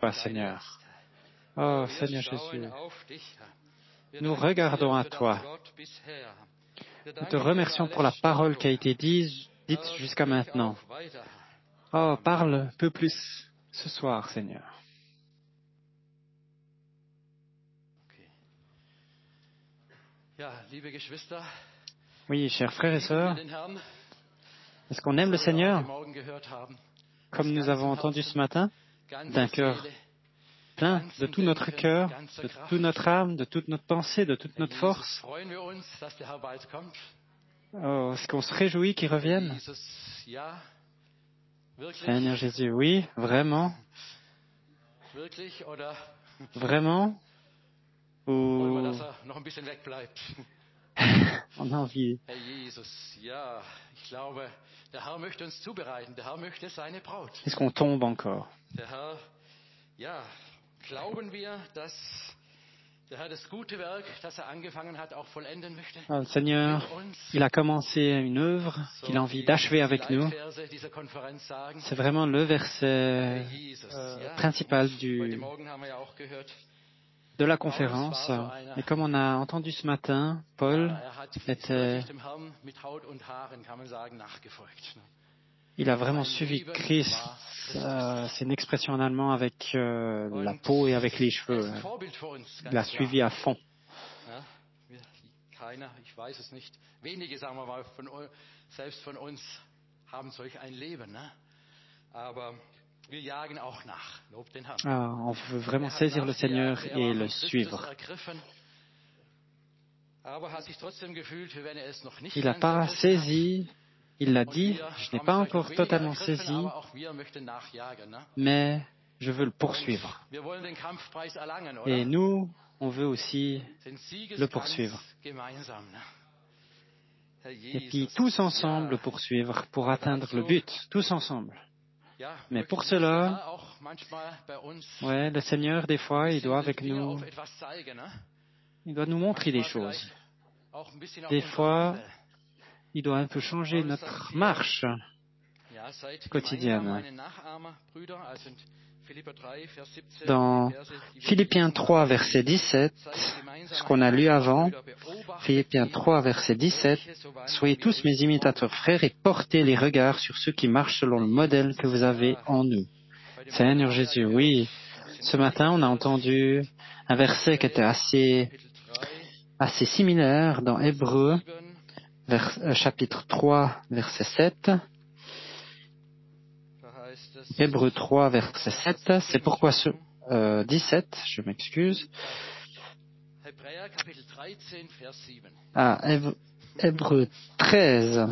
toi, Seigneur. Oh, Seigneur Jésus, nous regardons à toi. Nous te remercions pour la parole qui a été dite jusqu'à maintenant. Oh, parle un peu plus ce soir, Seigneur. Oui, chers frères et sœurs, est-ce qu'on aime le Seigneur, comme nous avons entendu ce matin, d'un cœur plein, de tout notre cœur, de toute notre âme, de toute notre pensée, de toute notre force? Oh, est-ce qu'on se réjouit qu'il revienne? Seigneur Jésus, oui, vraiment? Vraiment? Ou on a envie? Est-ce qu'on tombe encore? Le Seigneur, il a commencé une œuvre qu'il a envie d'achever avec nous. C'est vraiment le verset principal de la conférence. Et comme on a entendu ce matin, il a vraiment suivi Christ. C'est une expression en allemand avec la peau et avec les cheveux. Il l'a suivi à fond. On veut vraiment saisir le Seigneur et le suivre. Il n'a pas saisi, il l'a dit, je n'ai pas encore totalement saisi, mais je veux le poursuivre. Et nous, on veut aussi le poursuivre. Et puis tous ensemble le poursuivre pour atteindre le but, tous ensemble. Mais pour cela, le Seigneur, des fois, il doit nous montrer des choses. Des fois, il doit un peu changer notre marche quotidienne. Dans Philippiens 3, verset 17, ce qu'on a lu avant, Philippiens 3, verset 17, « Soyez tous mes imitateurs, frères, et portez les regards sur ceux qui marchent selon le modèle que vous avez en nous. » Seigneur Jésus, oui, ce matin, on a entendu un verset qui était assez similaire dans Hébreux, chapitre 3, verset 7. Hébreux 3, verset 7, c'est pourquoi 17, je m'excuse. Hébreux 13.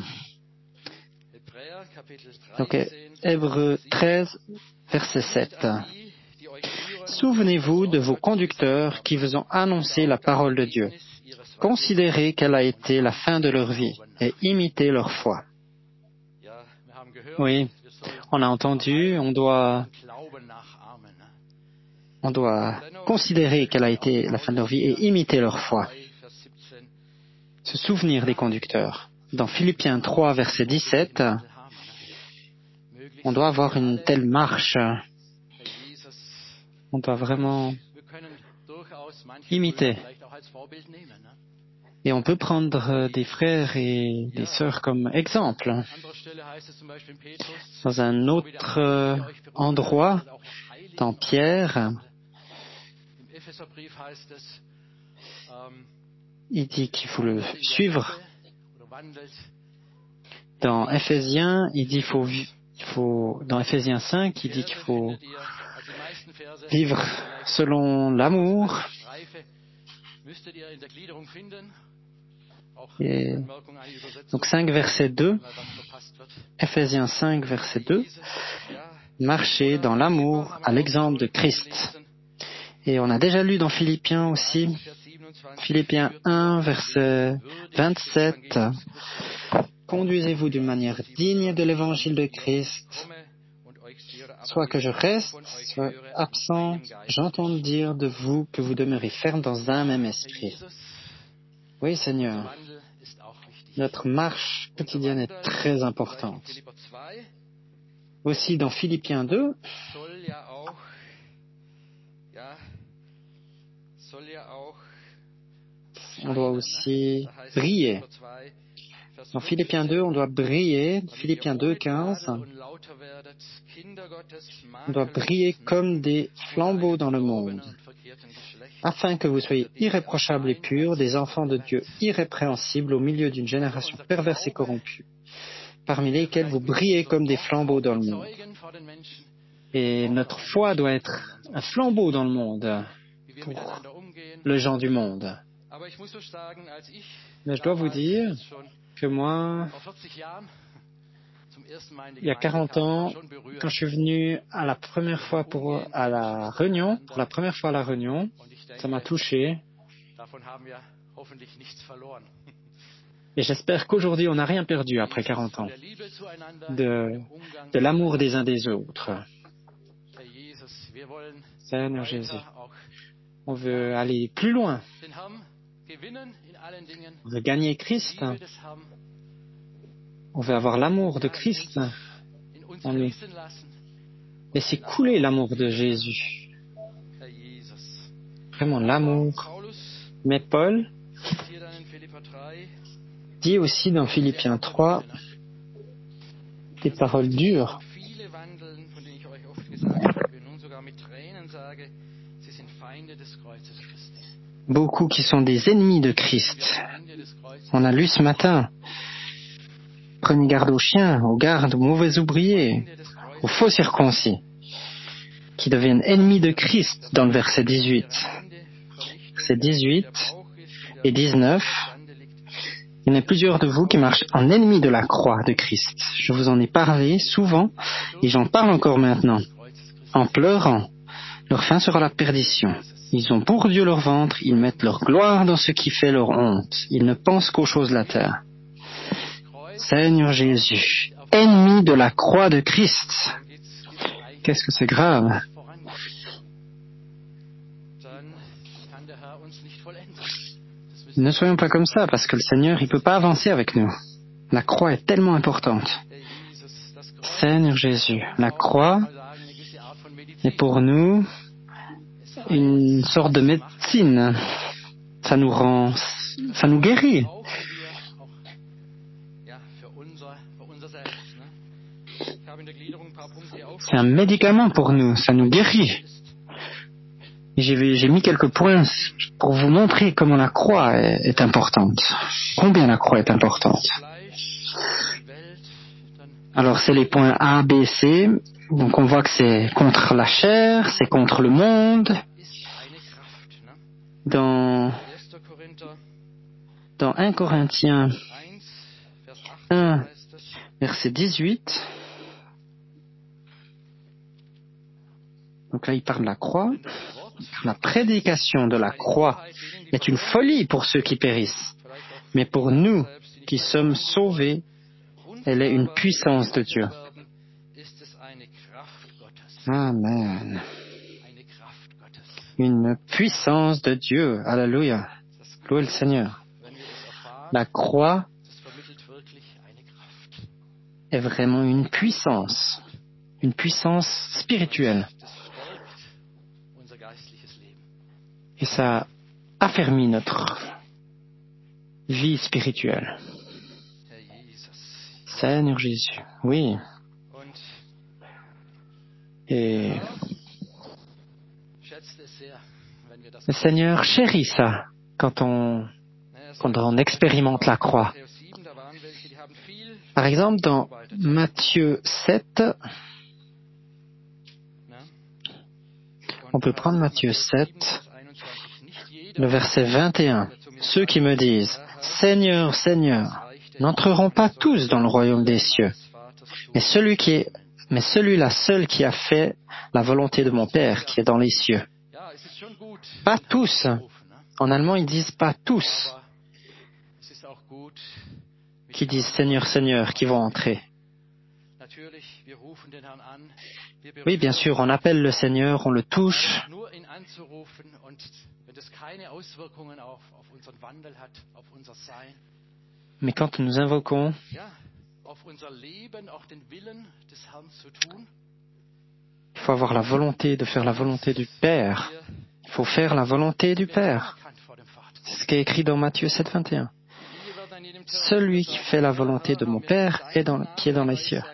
Donc, Hébreux 13, verset 7. Souvenez-vous de vos conducteurs qui vous ont annoncé la parole de Dieu. Considérez quelle a été la fin de leur vie et imitez leur foi. Oui, on a entendu, on doit considérer quelle a été la fin de leur vie et imiter leur foi. Se souvenir des conducteurs. Dans Philippiens 3, verset 17, on doit avoir une telle marche. On doit vraiment imiter. Et on peut prendre des frères et des sœurs comme exemple. Dans un autre endroit, dans Pierre, il dit qu'il faut le suivre. Dans Éphésiens, dans Éphésiens 5, il dit qu'il faut vivre selon l'amour. Et donc 5 verset 2, Éphésiens 5 verset 2, marcher dans l'amour à l'exemple de Christ. Et on a déjà lu dans Philippiens aussi, Philippiens 1 verset 27, conduisez-vous d'une manière digne de l'évangile de Christ, soit que je reste, soit absent, j'entends dire de vous que vous demeurez ferme dans un même esprit. Oui, Seigneur, notre marche quotidienne est très importante. Aussi dans Philippiens 2, on doit aussi briller. Dans Philippiens 2, on doit briller. Philippiens 2, 15. On doit briller comme des flambeaux dans le monde, afin que vous soyez irréprochables et purs, des enfants de Dieu irrépréhensibles au milieu d'une génération perverse et corrompue, parmi lesquels vous brillez comme des flambeaux dans le monde. Et notre foi doit être un flambeau dans le monde pour les gens du monde. Mais je dois vous dire que moi, il y a 40 ans, quand je suis venu à la première fois pour la réunion, ça m'a touché. Et j'espère qu'aujourd'hui, on n'a rien perdu après 40 ans de l'amour des uns des autres. Seigneur Jésus, on veut aller plus loin. On veut gagner Christ. On veut avoir l'amour de Christ en nous. Laissez couler l'amour de Jésus. Vraiment l'amour. Mais Paul dit aussi dans Philippiens 3 des paroles dures. Beaucoup qui sont des ennemis de Christ. On a lu ce matin. Prenez garde aux chiens, aux gardes, aux mauvais ouvriers, aux faux circoncis, qui deviennent ennemis de Christ dans le verset 18. Verset 18 et 19. Il y en a plusieurs de vous qui marchent en ennemis de la croix de Christ. Je vous en ai parlé souvent et j'en parle encore maintenant. En pleurant, leur fin sera la perdition. Ils ont pour Dieu leur ventre, ils mettent leur gloire dans ce qui fait leur honte. Ils ne pensent qu'aux choses de la terre. Seigneur Jésus, ennemi de la croix de Christ. Qu'est-ce que c'est grave. Ne soyons pas comme ça, parce que le Seigneur, il peut pas avancer avec nous. La croix est tellement importante. Seigneur Jésus, la croix est pour nous une sorte de médecine. Ça nous guérit. C'est un médicament pour nous, ça nous guérit. Et j'ai mis quelques points pour vous montrer comment la croix est importante. Combien la croix est importante. Alors c'est les points A, B, C. Donc on voit que c'est contre la chair, c'est contre le monde. Dans 1 Corinthiens 1, verset 18, donc là il parle de la croix. La prédication de la croix est une folie pour ceux qui périssent, mais pour nous qui sommes sauvés, elle est une puissance de Dieu. Amen. Une puissance de Dieu. Alléluia. Louez le Seigneur. La croix est vraiment une puissance spirituelle. Et ça affermit notre vie spirituelle. Seigneur Jésus, oui. Et le Seigneur chérit ça quand on expérimente la croix. Par exemple, dans Matthieu 7, on peut prendre Matthieu 7, le verset 21. Ceux qui me disent « Seigneur, Seigneur » n'entreront pas tous dans le royaume des cieux, mais celui-là seul qui a fait la volonté de mon Père qui est dans les cieux. Pas tous. En allemand, ils disent pas tous qui disent Seigneur, Seigneur, qui vont entrer. Oui, bien sûr, on appelle le Seigneur, on le touche. Mais quand nous invoquons, il faut avoir la volonté de faire la volonté du Père. Il faut faire la volonté du Père. C'est ce qui est écrit dans Matthieu 7, 21. Celui qui fait la volonté de mon Père qui est dans les cieux.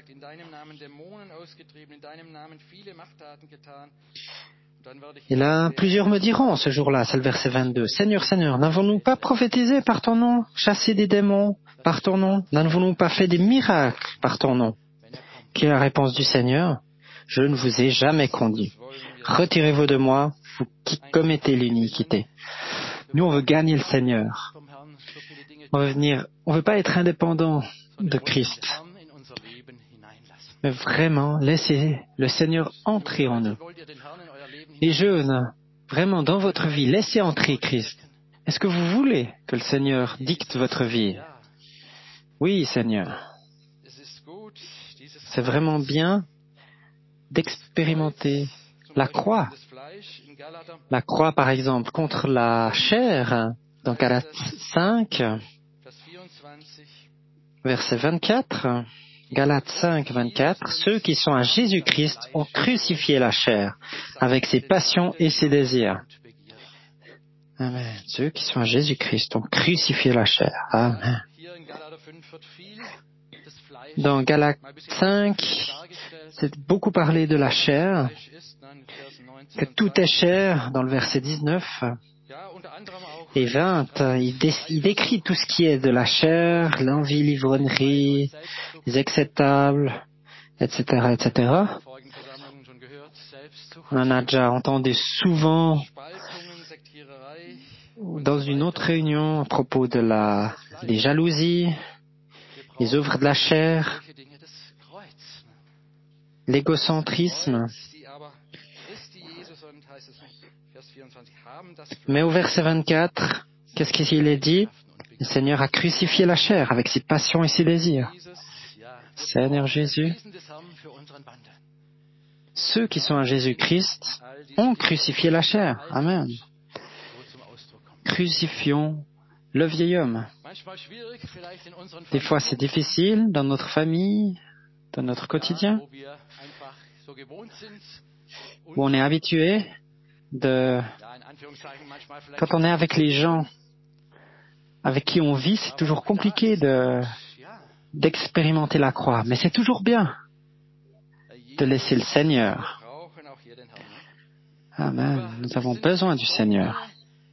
Et là, plusieurs me diront ce jour-là, c'est le verset 22, « Seigneur, Seigneur, n'avons-nous pas prophétisé par ton nom, chassé des démons par ton nom? N'avons-nous pas fait des miracles par ton nom ?» Quelle est la réponse du Seigneur? « Je ne vous ai jamais conduit. Retirez-vous de moi, vous qui commettez l'iniquité. » Nous, on veut gagner le Seigneur. On veut pas être indépendant de Christ, mais vraiment laisser le Seigneur entrer en nous. Les jeunes, vraiment dans votre vie, laissez entrer Christ. Est-ce que vous voulez que le Seigneur dicte votre vie? Oui, Seigneur. C'est vraiment bien d'expérimenter la croix. La croix, par exemple, contre la chair, dans Galates 5, verset 24. Galates 5, 24. Ceux qui sont à Jésus-Christ ont crucifié la chair avec ses passions et ses désirs. Amen. Ceux qui sont à Jésus-Christ ont crucifié la chair. Amen. Dans Galates 5, c'est beaucoup parlé de la chair, que tout est chair, dans le verset 19 et 20, il décrit tout ce qui est de la chair, l'envie, l'ivrognerie, les acceptables, etc., etc. On en a déjà entendu souvent dans une autre réunion à propos de des jalousies, les œuvres de la chair, l'égocentrisme. Mais au verset 24, qu'est-ce qu'il est dit? Le Seigneur a crucifié la chair avec ses passions et ses désirs. Seigneur Jésus, ceux qui sont à Jésus-Christ ont crucifié la chair. Amen. Crucifions le vieil homme. Des fois, c'est difficile dans notre famille, dans notre quotidien, où on est habitué quand on est avec les gens avec qui on vit, c'est toujours compliqué d'expérimenter la croix. Mais c'est toujours bien de laisser le Seigneur. Amen. Nous avons besoin du Seigneur.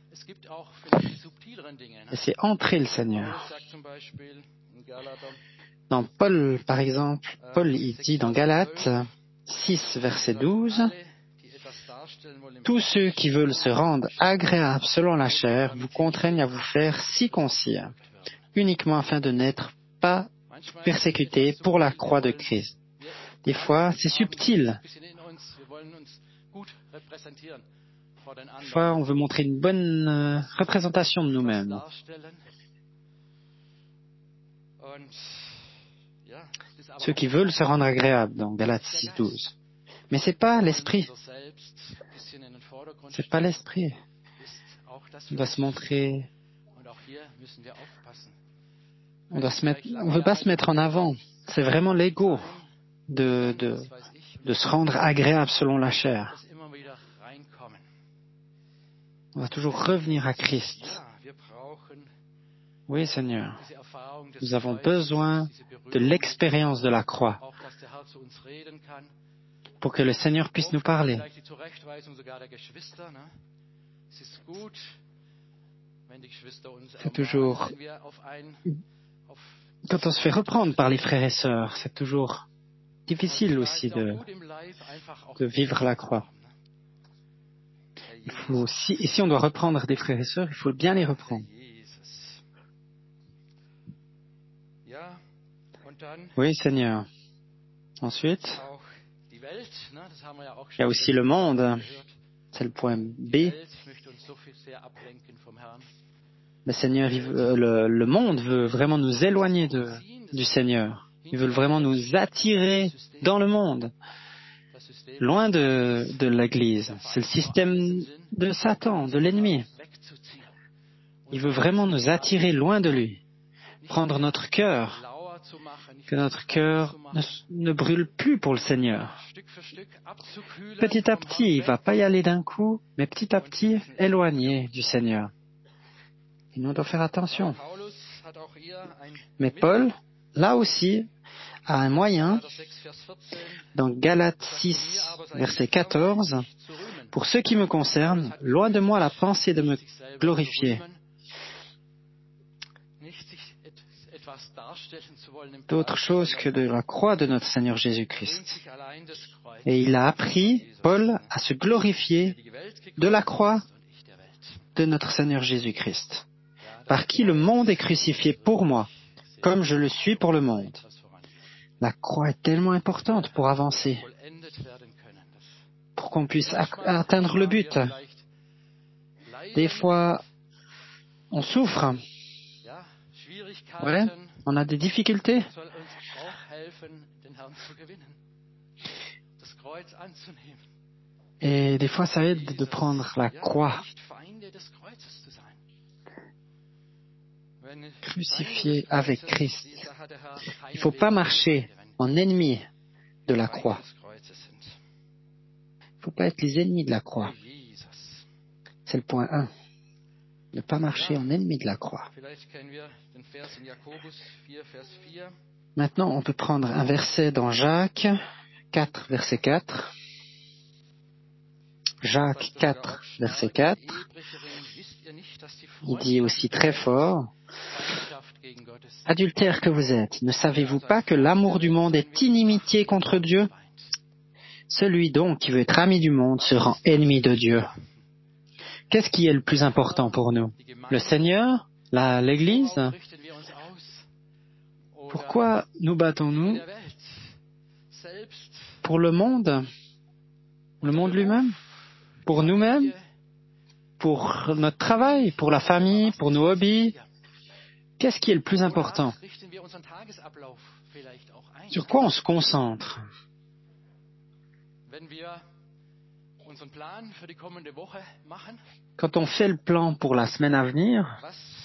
Laissez entrer le Seigneur. Dans Paul, par exemple, Paul, il dit dans Galates 6, verset 12, « Tous ceux qui veulent se rendre agréables selon la chair vous contraignent à vous faire circoncire, uniquement afin de n'être pas persécutés pour la croix de Christ. » Des fois, c'est subtil. Des fois, on veut montrer une bonne représentation de nous-mêmes. Ceux qui veulent se rendre agréables, dans Galates 6, 12. Mais c'est pas l'esprit. C'est pas l'esprit. On doit se montrer. On veut pas se mettre en avant. C'est vraiment l'ego de se rendre agréable selon la chair. On va toujours revenir à Christ. Oui, Seigneur. Nous avons besoin de l'expérience de la croix pour que le Seigneur puisse nous parler. C'est toujours... Quand on se fait reprendre par les frères et sœurs, c'est toujours difficile aussi de vivre la croix. Et si on doit reprendre des frères et sœurs, il faut bien les reprendre. Oui, Seigneur. Ensuite, il y a aussi le monde. C'est le point B. Le Seigneur, le monde veut vraiment nous éloigner du Seigneur. Il veut vraiment nous attirer dans le monde, loin de l'Église. C'est le système de Satan, de l'ennemi. Il veut vraiment nous attirer loin de lui, prendre notre cœur que notre cœur ne brûle plus pour le Seigneur. Petit à petit, il ne va pas y aller d'un coup, mais petit à petit, éloigné du Seigneur. Et nous devons faire attention. Mais Paul, là aussi, a un moyen, dans Galates 6, verset 14, « Pour ce qui me concerne, loin de moi la pensée de me glorifier. » D'autre chose que de la croix de notre Seigneur Jésus-Christ. Et il a appris, Paul, à se glorifier de la croix de notre Seigneur Jésus-Christ, par qui le monde est crucifié pour moi, comme je le suis pour le monde. La croix est tellement importante pour avancer, pour qu'on puisse atteindre le but. Des fois, on souffre. Ouais, on a des difficultés. Et des fois, ça aide de prendre la croix. Crucifié avec Christ. Il ne faut pas marcher en ennemi de la croix. Il ne faut pas être les ennemis de la croix. C'est le point 1. Ne pas marcher en ennemi de la croix. Maintenant, on peut prendre un verset dans Jacques 4, verset 4. Jacques 4, verset 4. Il dit aussi très fort, « Adultères que vous êtes, ne savez-vous pas que l'amour du monde est inimitié contre Dieu? Celui donc qui veut être ami du monde se rend ennemi de Dieu. » Qu'est-ce qui est le plus important pour nous? Le Seigneur? L'Église? Pourquoi nous battons-nous? Pour le monde? Le monde lui-même? Pour nous-mêmes? Pour notre travail? Pour la famille? Pour nos hobbies? Qu'est-ce qui est le plus important? Sur quoi on se concentre? Quand on fait le plan pour la semaine à venir,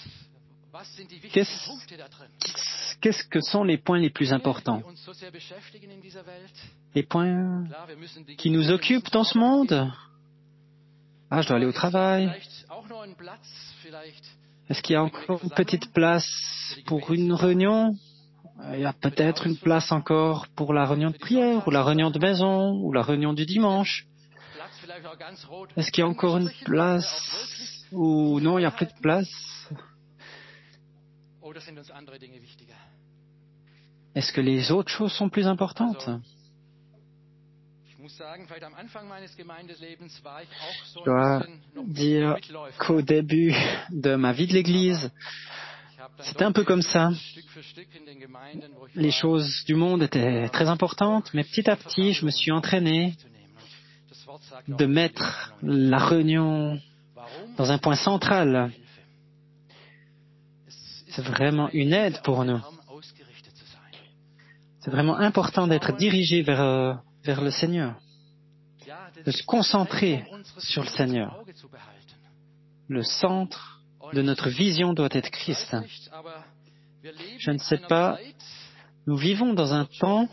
qu'est-ce que sont les points les plus importants? Les points qui nous occupent dans ce monde? Ah, je dois aller au travail. Est-ce qu'il y a encore une petite place pour une réunion? Il y a peut-être une place encore pour la réunion de prière, ou la réunion de maison, ou la réunion du dimanche. Est-ce qu'il y a encore une place ou non, il n'y a plus de place? Est-ce que les autres choses sont plus importantes? Je dois dire qu'au début de ma vie de l'Église, c'était un peu comme ça. Les choses du monde étaient très importantes, mais petit à petit, je me suis entraîné de mettre la réunion dans un point central. C'est vraiment une aide pour nous. C'est vraiment important d'être dirigé vers le Seigneur, de se concentrer sur le Seigneur. Le centre de notre vision doit être Christ. Je ne sais pas, nous vivons dans un temps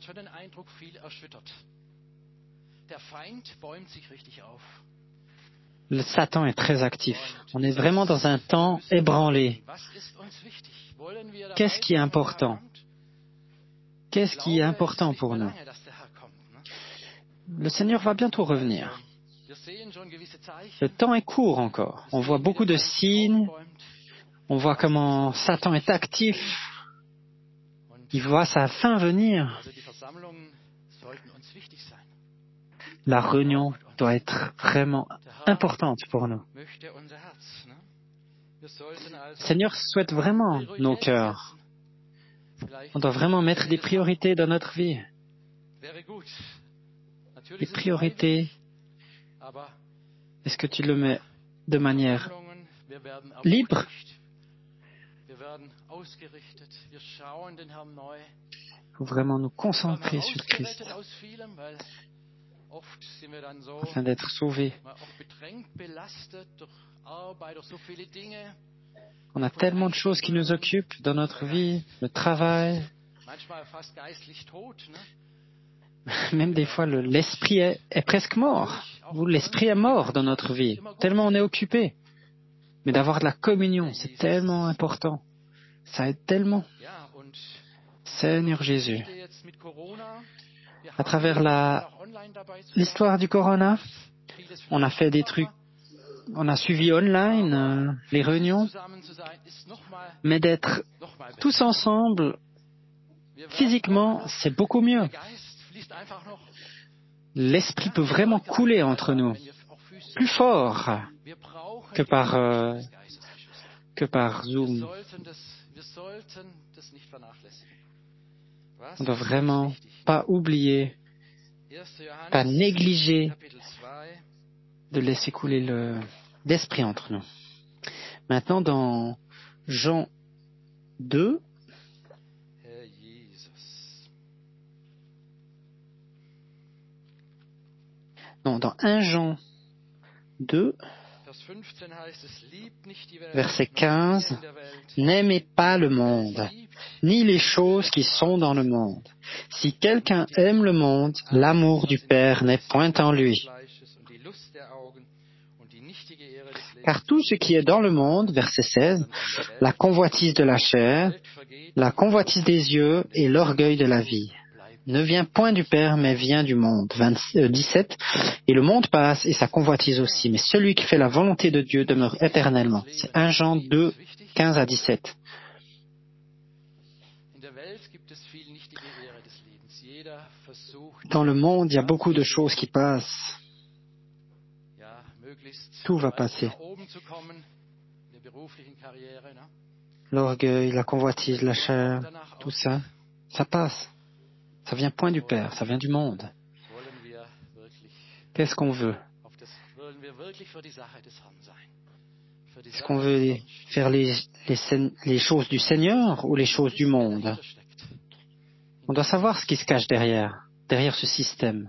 le Satan est très actif. On est vraiment dans un temps ébranlé. Qu'est-ce qui est important? Qu'est-ce qui est important pour nous? Le Seigneur va bientôt revenir. Le temps est court encore. On voit beaucoup de signes. On voit comment Satan est actif. Il voit sa fin venir. La réunion doit être vraiment importante pour nous. Le Seigneur souhaite vraiment nos cœurs. On doit vraiment mettre des priorités dans notre vie. Les priorités, est-ce que tu le mets de manière libre? Il faut vraiment nous concentrer sur Christ afin d'être sauvés. On a tellement de choses qui nous occupent dans notre vie, le travail, Même des fois, l'esprit est presque mort. Ou l'esprit est mort dans notre vie, tellement on est occupé. Mais d'avoir de la communion, c'est tellement important. Ça aide tellement. Seigneur Jésus, à travers l'histoire du Corona, on a fait des trucs, on a suivi online les réunions, mais d'être tous ensemble, physiquement, c'est beaucoup mieux. L'esprit peut vraiment couler entre nous, plus fort que par Zoom. On ne doit vraiment pas oublier, pas négliger de laisser couler l'esprit entre nous. Maintenant, dans Jean 2, non, dans 1 Jean 2, verset 15, « N'aimez pas le monde, ni les choses qui sont dans le monde. Si quelqu'un aime le monde, l'amour du Père n'est point en lui. Car tout ce qui est dans le monde, verset 16, la convoitise de la chair, la convoitise des yeux et l'orgueil de la vie, ne vient point du Père, mais vient du monde. 17. Et le monde passe et sa convoitise aussi, mais celui qui fait la volonté de Dieu demeure éternellement. C'est 1 Jean 2, 15 à 17. Dans le monde, il y a beaucoup de choses qui passent. Tout va passer. L'orgueil, la convoitise, la chair, tout ça, ça passe. Ça vient point du Père, ça vient du monde. Qu'est-ce qu'on veut? Est-ce qu'on veut faire les choses du Seigneur ou les choses du monde? On doit savoir ce qui se cache derrière ce système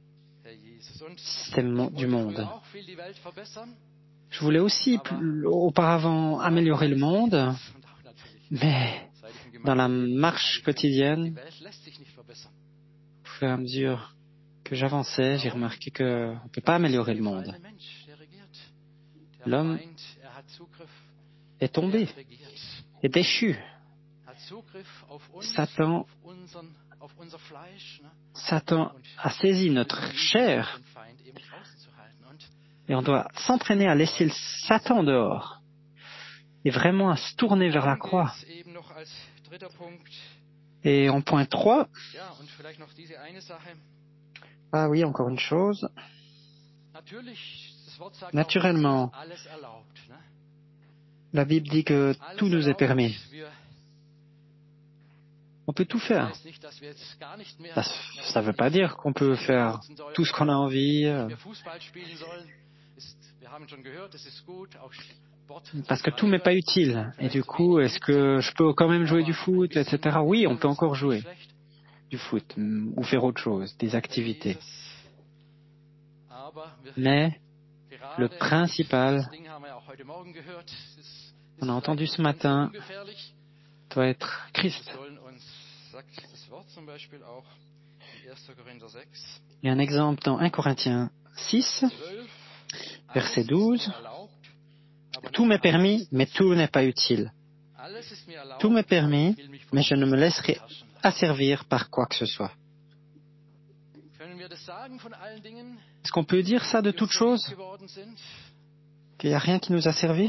du monde. Je voulais aussi auparavant améliorer le monde, mais dans la marche quotidienne, au fur et à mesure que j'avançais, j'ai remarqué qu'on ne peut pas améliorer le monde. L'homme est tombé, est déchu. Satan a saisi notre chair et on doit s'entraîner à laisser le Satan dehors et vraiment à se tourner vers la croix. Et en point 3, ah oui, encore une chose. Naturellement, la Bible dit que tout nous est permis. On peut tout faire. Ça ne veut pas dire qu'on peut faire tout ce qu'on a envie. Parce que tout m'est pas utile. Et du coup, est-ce que je peux quand même jouer du foot, etc. Oui, on peut encore jouer du foot ou faire autre chose, des activités. Mais le principal, on a entendu ce matin, doit être Christ. Il y a un exemple dans 1 Corinthiens 6, verset 12. Tout m'est permis, mais tout n'est pas utile. Tout m'est permis, mais je ne me laisserai asservir par quoi que ce soit. Est-ce qu'on peut dire ça de toutes choses? Qu'il n'y a rien qui nous a servi?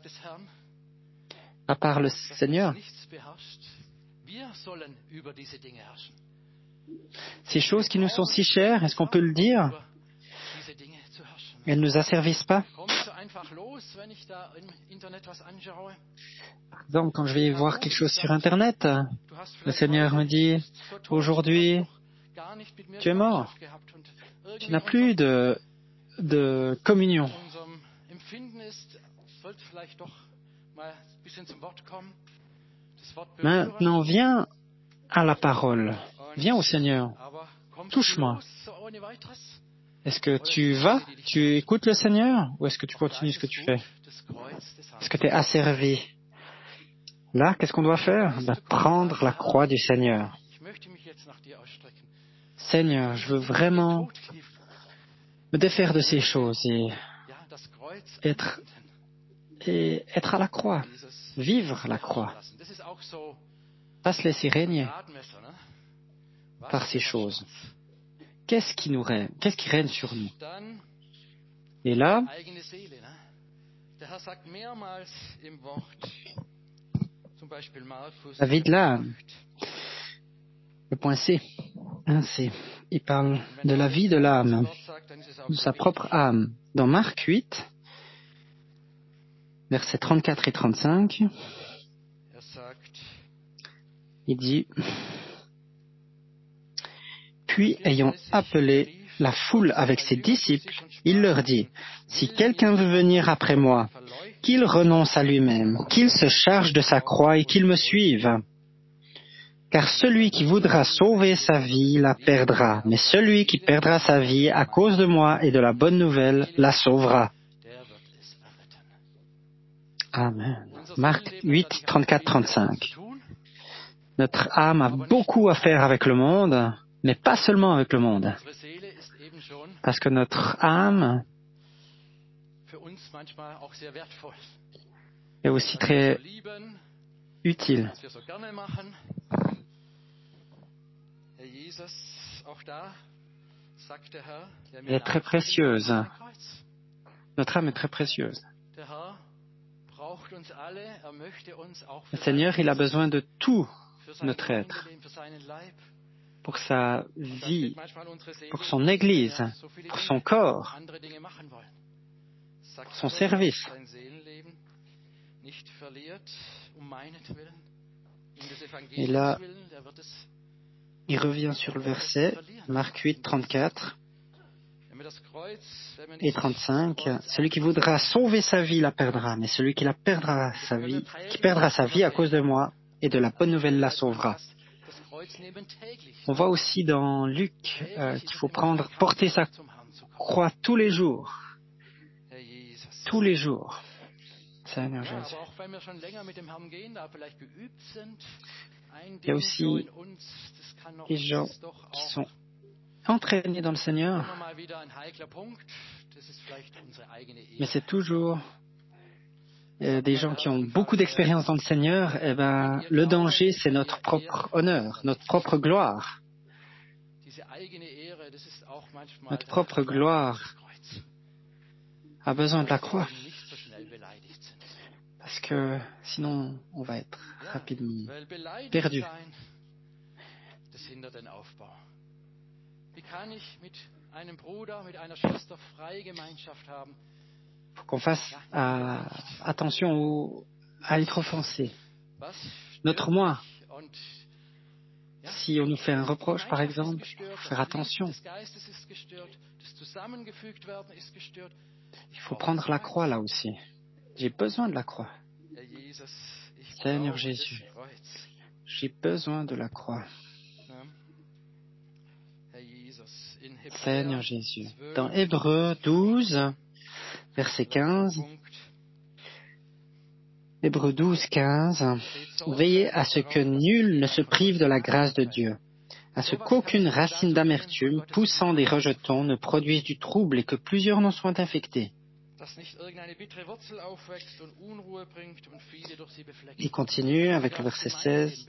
À part le Seigneur? Ces choses qui nous sont si chères, est-ce qu'on peut le dire? Elles ne nous asservissent pas? Par exemple, quand je vais voir quelque chose sur Internet, le Seigneur me dit, aujourd'hui, tu es mort. Tu n'as plus de communion. Maintenant, viens à la parole. Viens au Seigneur. Touche-moi. Est-ce que tu vas, tu écoutes le Seigneur, ou est-ce que tu continues ce que tu fais? Est-ce que tu es asservi Là, qu'est-ce qu'on doit faire? Prendre la croix du Seigneur. Seigneur, je veux vraiment me défaire de ces choses et être à la croix, vivre la croix, pas se laisser régner par ces choses. Qu'est-ce qui règne sur nous? Et là, la vie de l'âme, le point C, 1C, il parle de la vie de l'âme, de sa propre âme. Dans Marc 8, versets 34 et 35, il dit: Puis, ayant appelé la foule avec ses disciples, il leur dit: Si quelqu'un veut venir après moi, qu'il renonce à lui-même, qu'il se charge de sa croix et qu'il me suive. Car celui qui voudra sauver sa vie la perdra, mais celui qui perdra sa vie à cause de moi et de la bonne nouvelle la sauvera. Amen. Marc 8, 34, 35. Notre âme a beaucoup à faire avec le monde, mais pas seulement avec le monde. Parce que notre âme est aussi très utile. Elle est très précieuse. Notre âme est très précieuse. Le Seigneur, il a besoin de tout notre être, pour sa vie, pour son Église, pour son corps, pour son service. Et là, il revient sur le verset, Marc 8, 34 et 35. Celui qui voudra sauver sa vie la perdra, mais celui qui perdra sa vie à cause de moi et de la bonne nouvelle la sauvera. On voit aussi dans Luc qu'il faut porter sa croix tous les jours. Tous les jours. Seigneur Jésus. Il y a aussi des gens qui sont entraînés dans le Seigneur, mais c'est toujours des gens qui ont beaucoup d'expérience dans le Seigneur. Eh ben, le danger, c'est notre propre honneur, notre propre gloire. Notre propre gloire a besoin de la croix, parce que sinon on va être rapidement perdu. Il faut qu'on fasse attention à être offensé. Notre moi, si on nous fait un reproche, par exemple, faut faire attention. Il faut prendre la croix là aussi. J'ai besoin de la croix. Seigneur Jésus, j'ai besoin de la croix. Seigneur Jésus. Dans Hébreux 12, verset 15, Hébreux 12, 15, veillez à ce que nul ne se prive de la grâce de Dieu, à ce qu'aucune racine d'amertume poussant des rejetons ne produise du trouble et que plusieurs n'en soient infectés. Il continue avec le verset 16.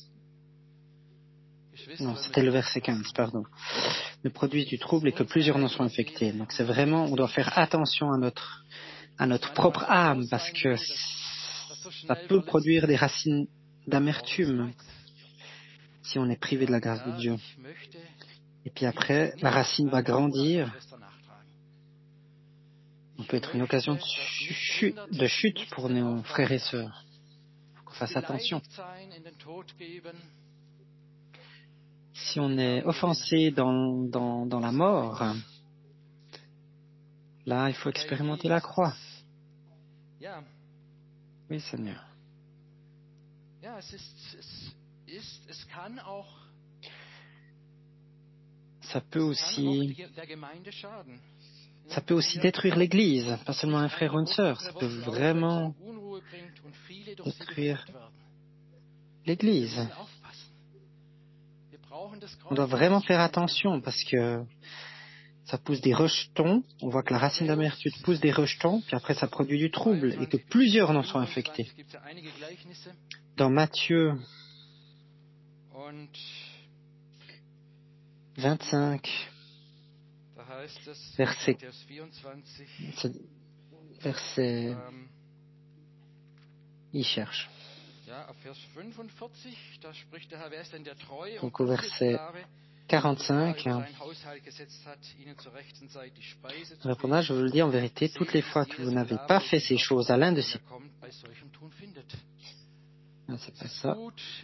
Non, c'était le verset 15, pardon. Ne produisent du trouble et que plusieurs n'en soient infectés. Donc c'est vraiment, on doit faire attention à notre propre âme, parce que ça peut produire des racines d'amertume si on est privé de la grâce de Dieu. Et puis après, la racine va grandir. On peut être une occasion de chute pour nos frères et sœurs. Il faut qu'on fasse attention. Si on est offensé dans la mort, là, il faut expérimenter la croix. Oui, Seigneur. Ça peut aussi détruire l'Église, pas seulement un frère ou une sœur. Ça peut vraiment détruire l'Église. On doit vraiment faire attention parce que ça pousse des rejetons. On voit que la racine d'amertume pousse des rejetons, puis après ça produit du trouble et que plusieurs en sont infectés. Dans Matthieu 25, verset, il cherche. Donc au verset 45, répondra, je vous le dis en vérité, toutes les fois que vous n'avez pas fait ces choses à l'un de ces... Non, c'est pas ça.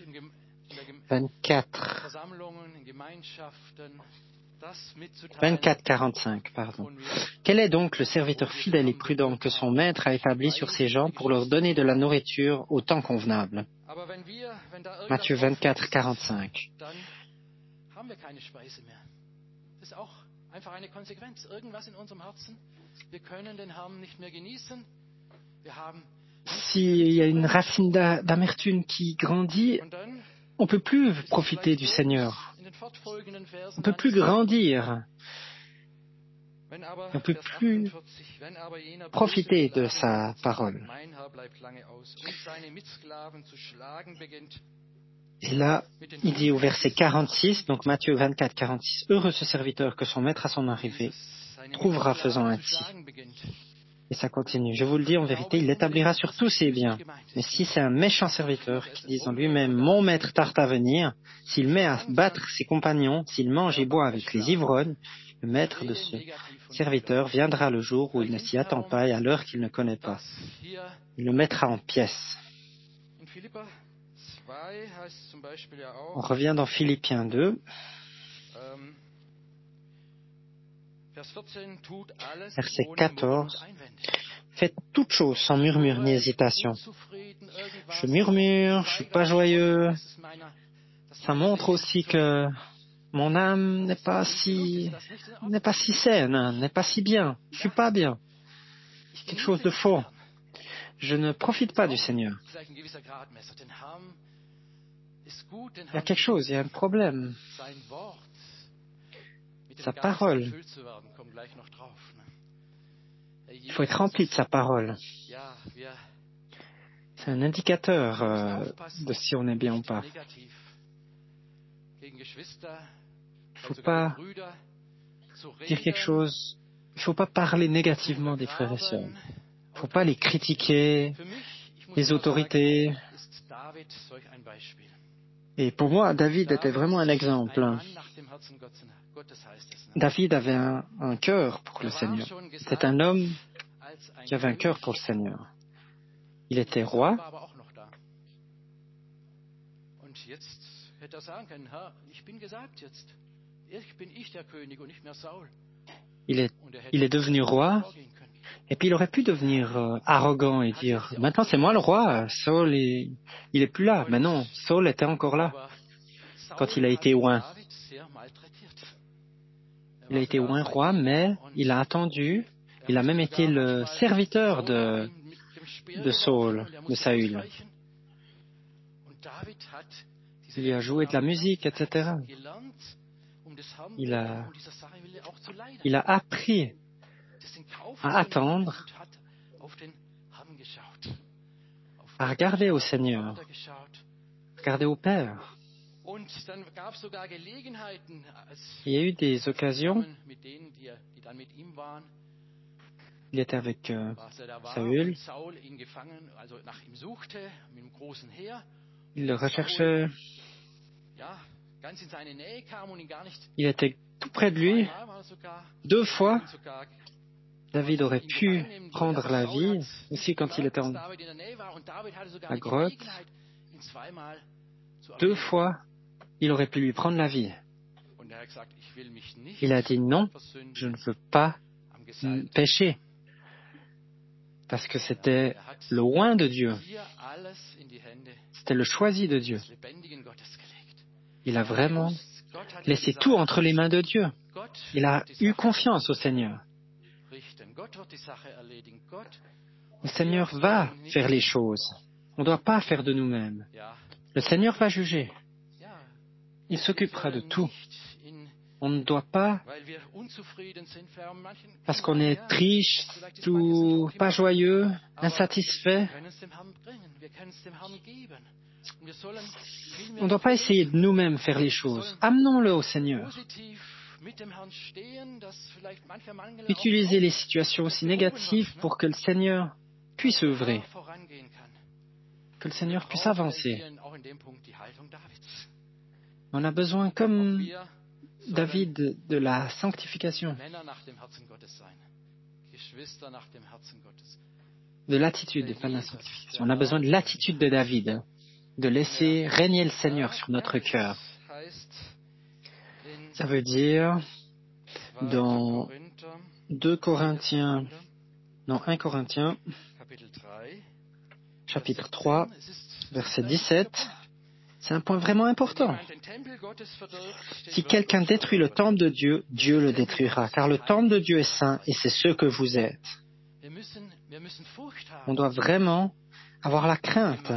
24-45, pardon. Quel est donc le serviteur fidèle et prudent que son maître a établi sur ses gens pour leur donner de la nourriture au temps convenable? Matthieu 24-45. S'il y a une racine d'amertume qui grandit, on ne peut plus profiter du Seigneur. On ne peut plus grandir. On ne peut plus profiter de sa parole. Et là, il dit au verset 46, donc Matthieu 24, 46, « Heureux ce serviteur que son maître à son arrivée trouvera faisant ainsi. » Et ça continue. « Je vous le dis en vérité, il l'établira sur tous ses biens. Mais si c'est un méchant serviteur qui dit en lui-même, mon maître tarde à venir, s'il met à battre ses compagnons, s'il mange et boit avec les ivrognes, le maître de ce serviteur viendra le jour où il ne s'y attend pas et à l'heure qu'il ne connaît pas. Il le mettra en pièces. » On revient dans Philippiens 2. Verset 14. Faites toutes choses sans murmure ni hésitation. Je murmure, je suis pas joyeux. Ça montre aussi que mon âme n'est pas si saine, n'est pas si bien. Je suis pas bien. C'est quelque chose de faux. Je ne profite pas du Seigneur. Il y a quelque chose, il y a un problème. Sa parole. Il faut être rempli de sa parole. C'est un indicateur de si on est bien ou pas. Il ne faut pas dire quelque chose, il ne faut pas parler négativement des frères et sœurs. Il ne faut pas les critiquer, les autorités. Et pour moi, David était vraiment un exemple. David avait un cœur pour le Seigneur. C'était un homme qui avait un cœur pour le Seigneur. Il était roi. Il est devenu roi. Et puis il aurait pu devenir arrogant et dire « Maintenant c'est moi le roi, Saul il est plus là. » Mais non, Saul était encore là quand il a été oint. Il a été oint roi, mais il a attendu. Il a même été le serviteur de Saul, de Saül. Il a joué de la musique, etc. Il a appris à attendre, à regarder au Seigneur, à regarder au Père. Il y a eu des occasions, il était avec Saül, il le recherchait, il était tout près de lui. 2 fois, David aurait pu prendre la vie, aussi quand il était en la grotte. 2 fois, il aurait pu lui prendre la vie. Il a dit non, je ne veux pas pécher. Parce que c'était le oint de Dieu. C'était le choisi de Dieu. Il a vraiment laissé tout entre les mains de Dieu. Il a eu confiance au Seigneur. Le Seigneur va faire les choses. On ne doit pas faire de nous-mêmes. Le Seigneur va juger. Il s'occupera de tout. On ne doit pas, parce qu'on est triste ou pas joyeux, insatisfait, on ne doit pas essayer de nous-mêmes faire les choses. Amenons-le au Seigneur. Utilisez les situations aussi négatives pour que le Seigneur puisse œuvrer, que le Seigneur puisse avancer. On a besoin, comme David, de la sanctification, de l'attitude et pas de la sanctification. On a besoin de l'attitude de David, de laisser régner le Seigneur sur notre cœur. Ça veut dire, dans 1 Corinthiens, chapitre 3, verset 17, c'est un point vraiment important. Si quelqu'un détruit le temple de Dieu, Dieu le détruira, car le temple de Dieu est saint et c'est ce que vous êtes. On doit vraiment avoir la crainte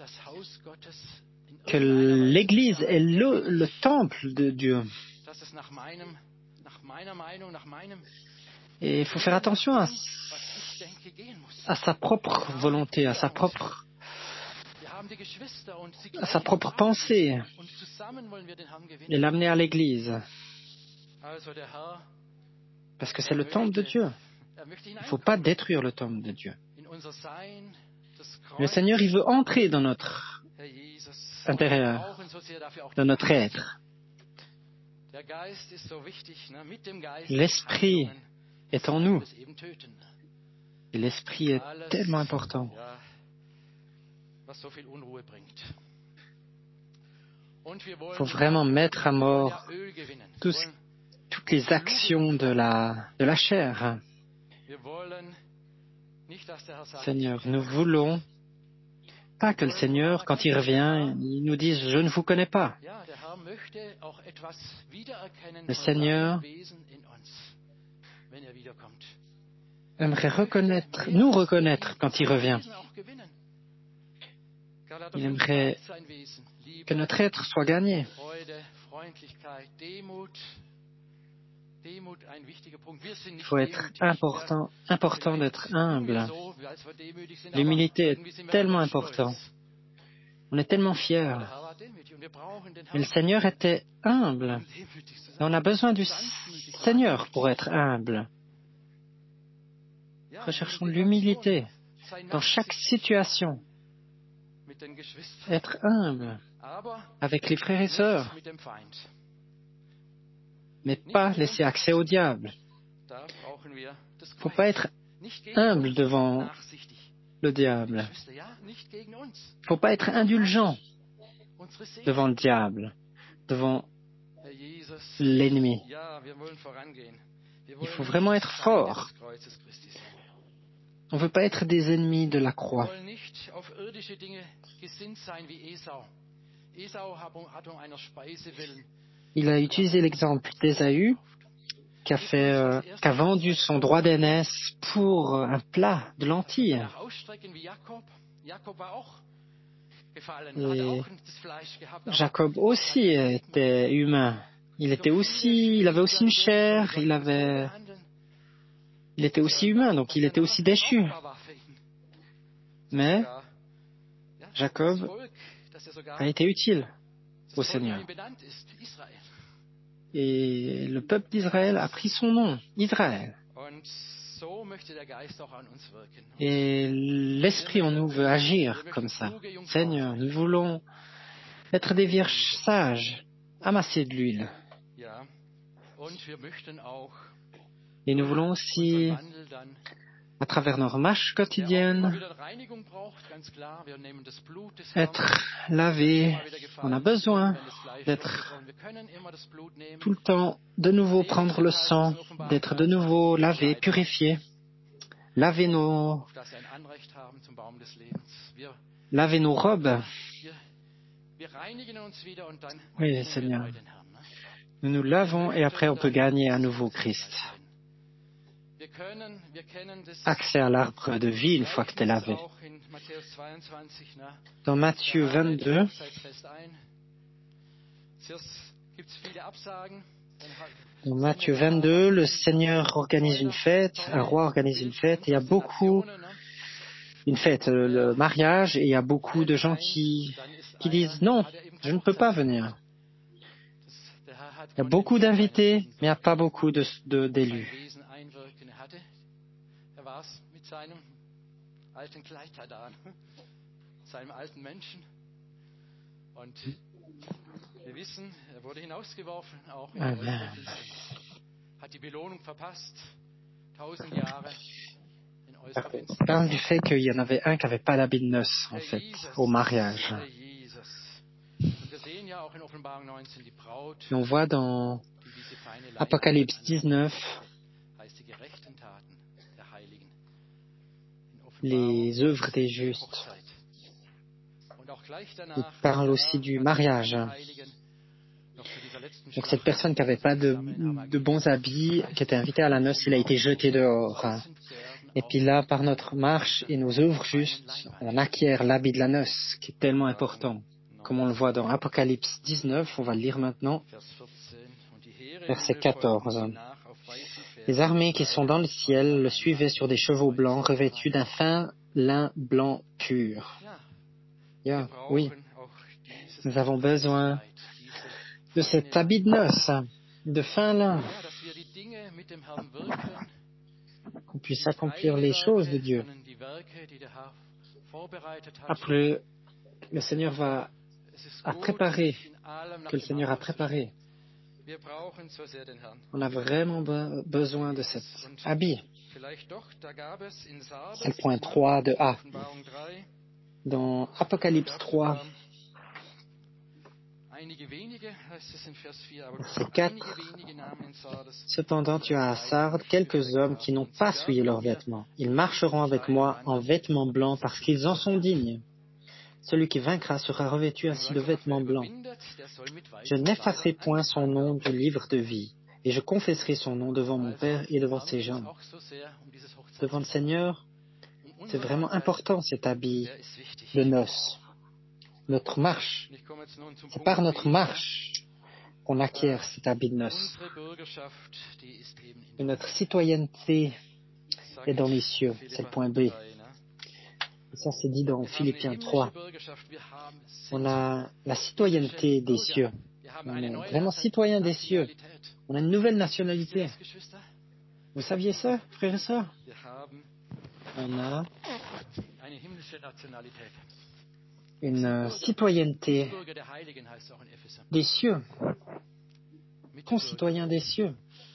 que l'Église est le temple de Dieu. Et il faut faire attention à sa propre volonté, à sa propre pensée et l'amener à l'Église. Parce que c'est le temple de Dieu. Il ne faut pas détruire le temple de Dieu. Le Seigneur, il veut entrer dans notre intérieur, dans notre être. L'Esprit est en nous. Et l'Esprit est tellement important. Il faut vraiment mettre à mort toutes les actions de la chair. Seigneur, nous voulons pas que le Seigneur, quand il revient, il nous dise « Je ne vous connais pas ». Le Seigneur aimerait nous reconnaître quand il revient. Il aimerait que notre être soit gagné. Il faut être important d'être humble. L'humilité est tellement importante. On est tellement fiers. Et le Seigneur était humble. Et on a besoin du Seigneur pour être humble. Recherchons l'humilité dans chaque situation. Être humble avec les frères et sœurs. Mais pas laisser accès au diable. Il ne faut pas être humble devant le diable. Il ne faut pas être indulgent devant le diable, devant l'ennemi. Il faut vraiment être fort. On ne veut pas être des ennemis de la croix. Il a utilisé l'exemple d'Ésaü, qui a vendu son droit d'aînesse pour un plat de lentilles. Et Jacob aussi était humain. Il avait aussi une chair, il était aussi humain, donc il était aussi déchu. Mais Jacob a été utile au Seigneur. Et le peuple d'Israël a pris son nom, Israël. Et l'Esprit en nous veut agir comme ça. Seigneur, nous voulons être des vierges sages, amasser de l'huile. Et nous voulons aussi, à travers nos marches quotidiennes, être lavés. On a besoin d'être tout le temps de nouveau prendre le sang, d'être de nouveau lavé, purifié. Laver nos robes. Oui, Seigneur. Nous nous lavons et après on peut gagner à nouveau Christ. Accès à l'arbre de vie une fois que tu es lavé. Dans Matthieu 22, le Seigneur organise une fête, un roi organise une fête, et il y a beaucoup, une fête, le mariage, et il y a beaucoup de gens qui disent non, je ne peux pas venir. Il y a beaucoup d'invités, mais il n'y a pas beaucoup d'élus. Amen. On parle du fait qu'il y en avait un qui n'avait pas d'habit de noces, en fait, au mariage. Et on voit dans Apocalypse 19 les œuvres des justes. Il parle aussi du mariage. Donc cette personne qui n'avait pas de bons habits, qui était invitée à la noce, il a été jeté dehors. Et puis là, par notre marche et nos œuvres justes, on acquiert l'habit de la noce, qui est tellement important. Comme on le voit dans Apocalypse 19, on va le lire maintenant, verset 14. Les armées qui sont dans le ciel le suivaient sur des chevaux blancs revêtus d'un fin lin blanc pur. Oui, nous avons besoin de cet habit de noces, de fin lin, qu'on puisse accomplir les choses de Dieu. Après, le Seigneur a préparé, que le Seigneur a préparé. On a vraiment besoin de cet habit. C'est le point 3 de A. Dans Apocalypse 3, verset 4, cependant tu as à Sardes quelques hommes qui n'ont pas souillé leurs vêtements. Ils marcheront avec moi en vêtements blancs parce qu'ils en sont dignes. Celui qui vaincra sera revêtu ainsi de vêtements blancs. Je n'effacerai point son nom du livre de vie, et je confesserai son nom devant mon Père et devant ses gens. Devant le Seigneur, c'est vraiment important cet habit de noces. Notre marche, c'est par notre marche qu'on acquiert cet habit de noces. Et notre citoyenneté est dans les cieux, c'est le point B. Et ça, c'est dit dans Philippiens 3. On a la citoyenneté des cieux. On est vraiment citoyen des cieux. On a une nouvelle nationalité. Vous saviez ça, frères et sœurs? On a une citoyenneté des cieux. Concitoyens des cieux.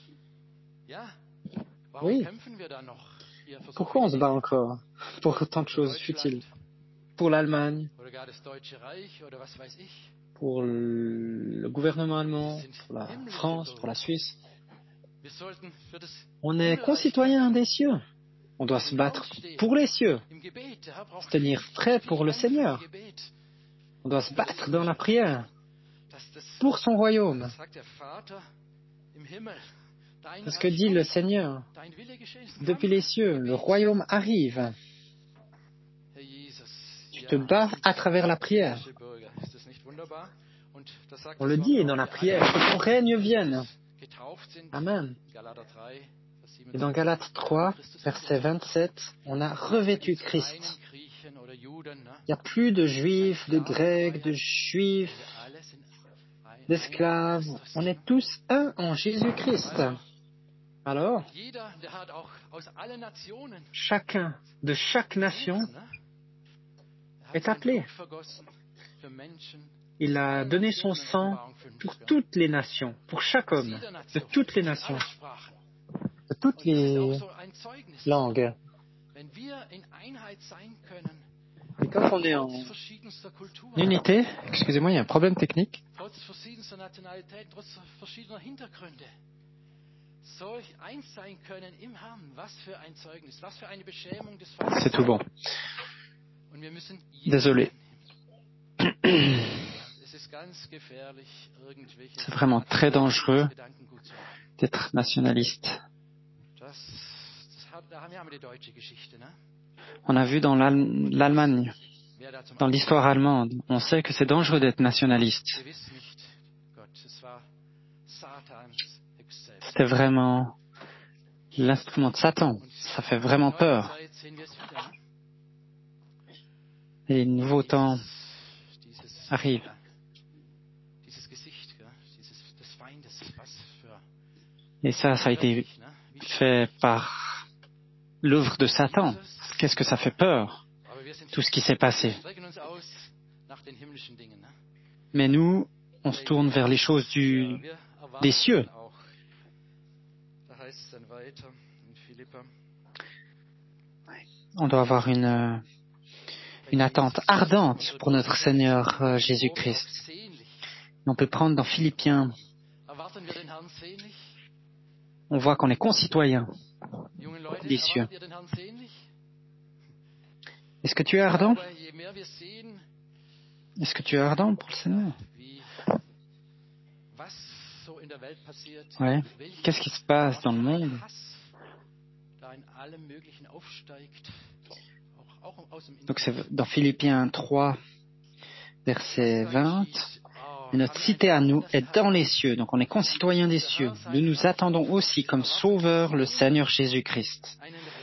Oui. Pourquoi on se bat encore pour autant de choses futiles? Pour l'Allemagne, pour le gouvernement allemand, pour la France, pour la Suisse. On est concitoyens des cieux. On doit se battre pour les cieux, se tenir prêt pour le Seigneur. On doit se battre dans la prière pour son royaume. C'est ce que dit le Seigneur. Depuis les cieux, le royaume arrive. Tu te bats à travers la prière. On le dit dans la prière, que ton règne vienne. Amen. Et dans Galates 3, verset 27, on a revêtu Christ. Il n'y a plus de juifs, de grecs, de juifs, d'esclaves. On est tous un en Jésus-Christ. Alors, chacun de chaque nation est appelé. Il a donné son sang pour toutes les nations, pour chaque homme, de toutes les nations, de toutes les langues. Et quand on est en unité, excusez-moi, il y a un problème technique. C'est tout bon. Désolé. C'est vraiment très dangereux d'être nationaliste. On a vu dans l'Allemagne, dans l'histoire allemande, on sait que c'est dangereux d'être nationaliste. C'était vraiment l'instrument de Satan. Ça fait vraiment peur. Et les nouveaux temps arrivent. Et ça a été fait par l'œuvre de Satan. Qu'est-ce que ça fait peur, tout ce qui s'est passé. Mais nous, on se tourne vers les choses des cieux. On doit avoir une attente ardente pour notre Seigneur Jésus-Christ. On peut prendre dans Philippiens, on voit qu'on est concitoyens des cieux. Est-ce que tu es ardent? Est-ce que tu es ardent pour le Seigneur? Ouais. Qu'est-ce qui se passe dans le monde? Donc c'est dans Philippiens 3, verset 20. Et notre cité à nous est dans les cieux, donc on est concitoyens des cieux. Nous nous attendons aussi comme sauveur le Seigneur Jésus-Christ.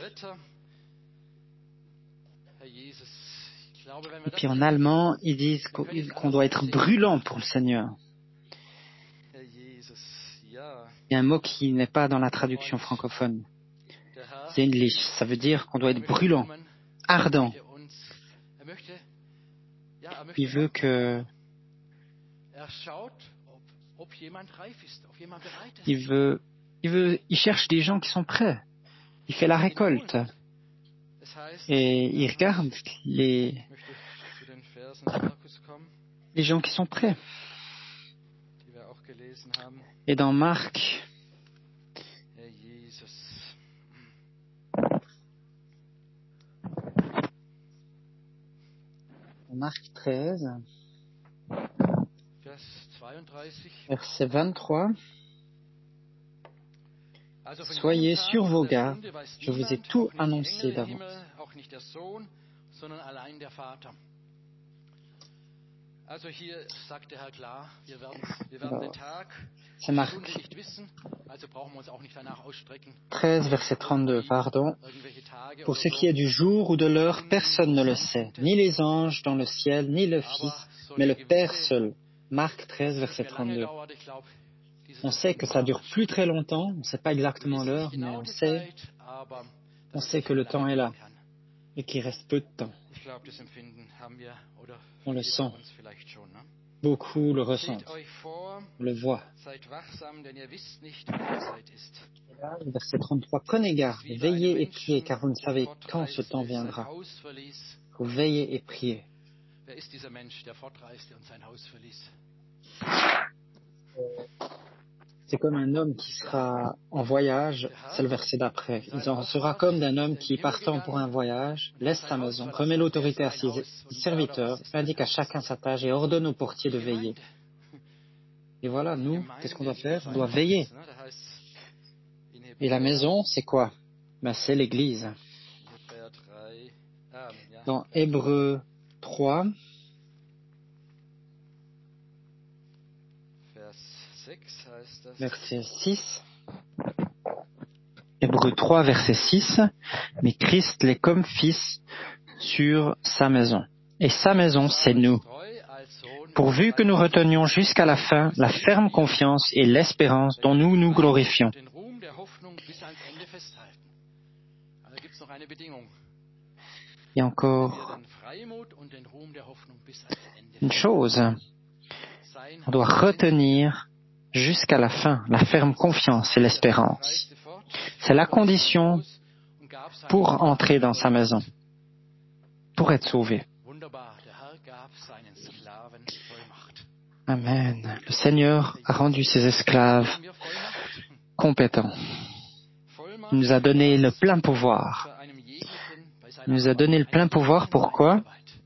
Et puis en allemand, ils disent qu'on doit être brûlant pour le Seigneur. Il y a un mot qui n'est pas dans la traduction francophone. C'est English. Ça veut dire qu'on doit être brûlant, ardent. Il veut que... Il cherche des gens qui sont prêts. Il fait la récolte. Et il regarde les gens qui sont prêts. Et dans Marc, Marc 13, verset 23, soyez sur vos gardes, je vous ai tout annoncé d'avance. C'est Marc 13, verset 32, pardon. Pour ce qui est du jour ou de l'heure, personne ne le sait, ni les anges dans le ciel, ni le Fils, mais le Père seul. Marc 13, verset 32. On sait que ça dure plus très longtemps, on ne sait pas exactement l'heure, mais on sait que le temps est là et qu'il reste peu de temps. On le sent. Beaucoup le ressentent. On le voit. Verset 33. Prenez garde, veillez et priez, car vous ne savez quand ce temps viendra. Il faut veiller et prier. C'est comme un homme qui sera en voyage, c'est le verset d'après. Il en sera comme d'un homme qui, partant pour un voyage, laisse sa maison, remet l'autorité à ses serviteurs, indique à chacun sa tâche et ordonne aux portiers de veiller. Et voilà, nous, qu'est-ce qu'on doit faire? On doit veiller. Et la maison, c'est quoi? C'est l'Église. Dans Hébreux 3, verset 6, Hébreux 3, verset 6, mais Christ l'est comme fils sur sa maison. Et sa maison, c'est nous. Pourvu que nous retenions jusqu'à la fin la ferme confiance et l'espérance dont nous nous glorifions. Et encore une chose, on doit retenir jusqu'à la fin la ferme confiance et l'espérance. C'est la condition pour entrer dans sa maison, pour être sauvé. Amen. Le Seigneur a rendu ses esclaves compétents. Il nous a donné le plein pouvoir. Il nous a donné le plein pouvoir pourquoi?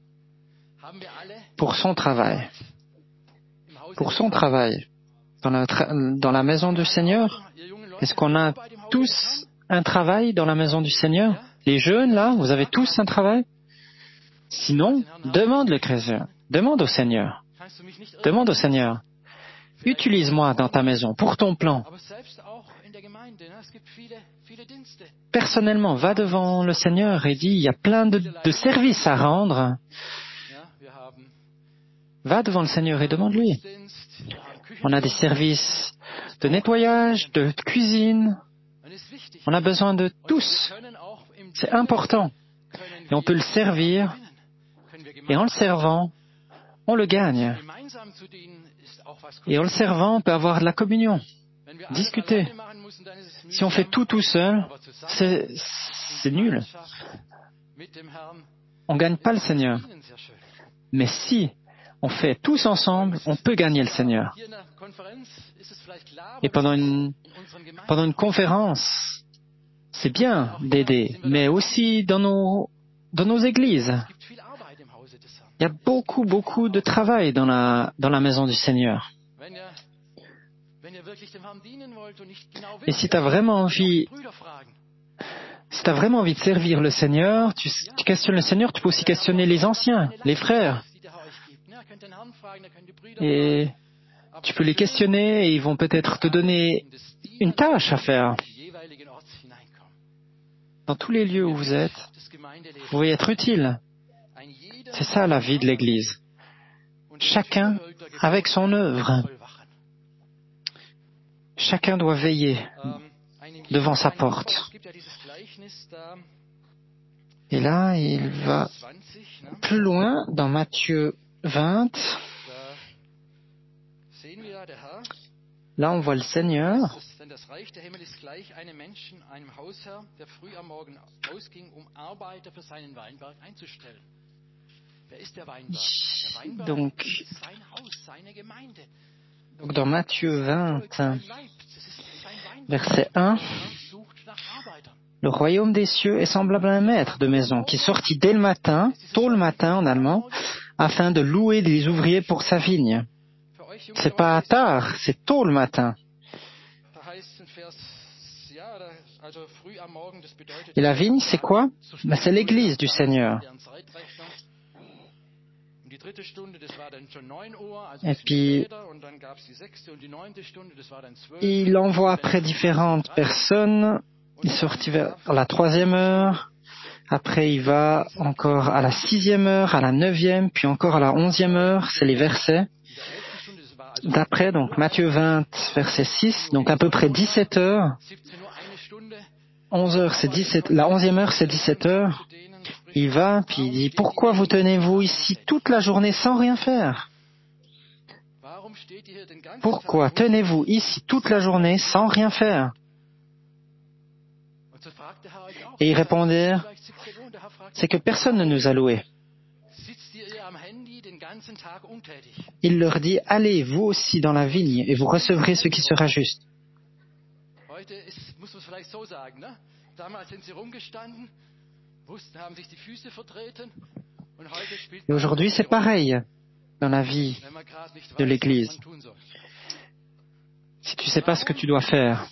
Pour son travail. Pour son travail. Dans la maison du Seigneur, est-ce qu'on a tous un travail dans la maison du Seigneur? Les jeunes, là, vous avez tous un travail? Sinon, demande le Créateur. Demande au Seigneur. Demande au Seigneur. Utilise-moi dans ta maison pour ton plan. Personnellement, va devant le Seigneur et dis, il y a plein de services à rendre. Va devant le Seigneur et demande-lui. On a des services de nettoyage, de cuisine. On a besoin de tous. C'est important. Et on peut le servir. Et en le servant, on le gagne. Et en le servant, on peut avoir de la communion. Discuter. Si on fait tout seul, c'est nul. On ne gagne pas le Seigneur. Mais si on fait tous ensemble, on peut gagner le Seigneur. Et pendant une conférence, c'est bien d'aider, mais aussi dans nos églises. Il y a beaucoup de travail dans la maison du Seigneur. Et si tu as vraiment envie de servir le Seigneur, tu questionnes le Seigneur, tu peux aussi questionner les anciens, les frères. Et tu peux les questionner et ils vont peut-être te donner une tâche à faire. Dans tous les lieux où vous êtes, vous pouvez être utile. C'est ça la vie de l'Église. Chacun avec son œuvre. Chacun doit veiller devant sa porte. Et là, il va plus loin dans Matthieu 20. Là, on voit le Seigneur. Donc dans Matthieu 20, verset 1, le royaume des cieux est semblable à un maître de maison qui sortit dès le matin, tôt le matin en allemand, afin de louer des ouvriers pour sa vigne. C'est pas tard, c'est tôt le matin. Et la vigne, c'est quoi? C'est l'église du Seigneur. Et puis, il envoie après différentes personnes. Il sortit vers la 3e heure. Après, il va encore à la 6e heure, à la 9e, puis encore à la 11e heure. C'est les versets. D'après, donc, Matthieu 20, verset 6, donc à peu près 17 heures. 11 heures, c'est 17, la 11e heure, c'est 17 heures. Il va, puis il dit, pourquoi vous tenez-vous ici toute la journée sans rien faire? Pourquoi tenez-vous ici toute la journée sans rien faire? Et ils répondirent, c'est que personne ne nous a loués. Il leur dit, allez vous aussi dans la vigne et vous recevrez ce qui sera juste. Et aujourd'hui, c'est pareil dans la vie de l'Église. Si tu ne sais pas ce que tu dois faire,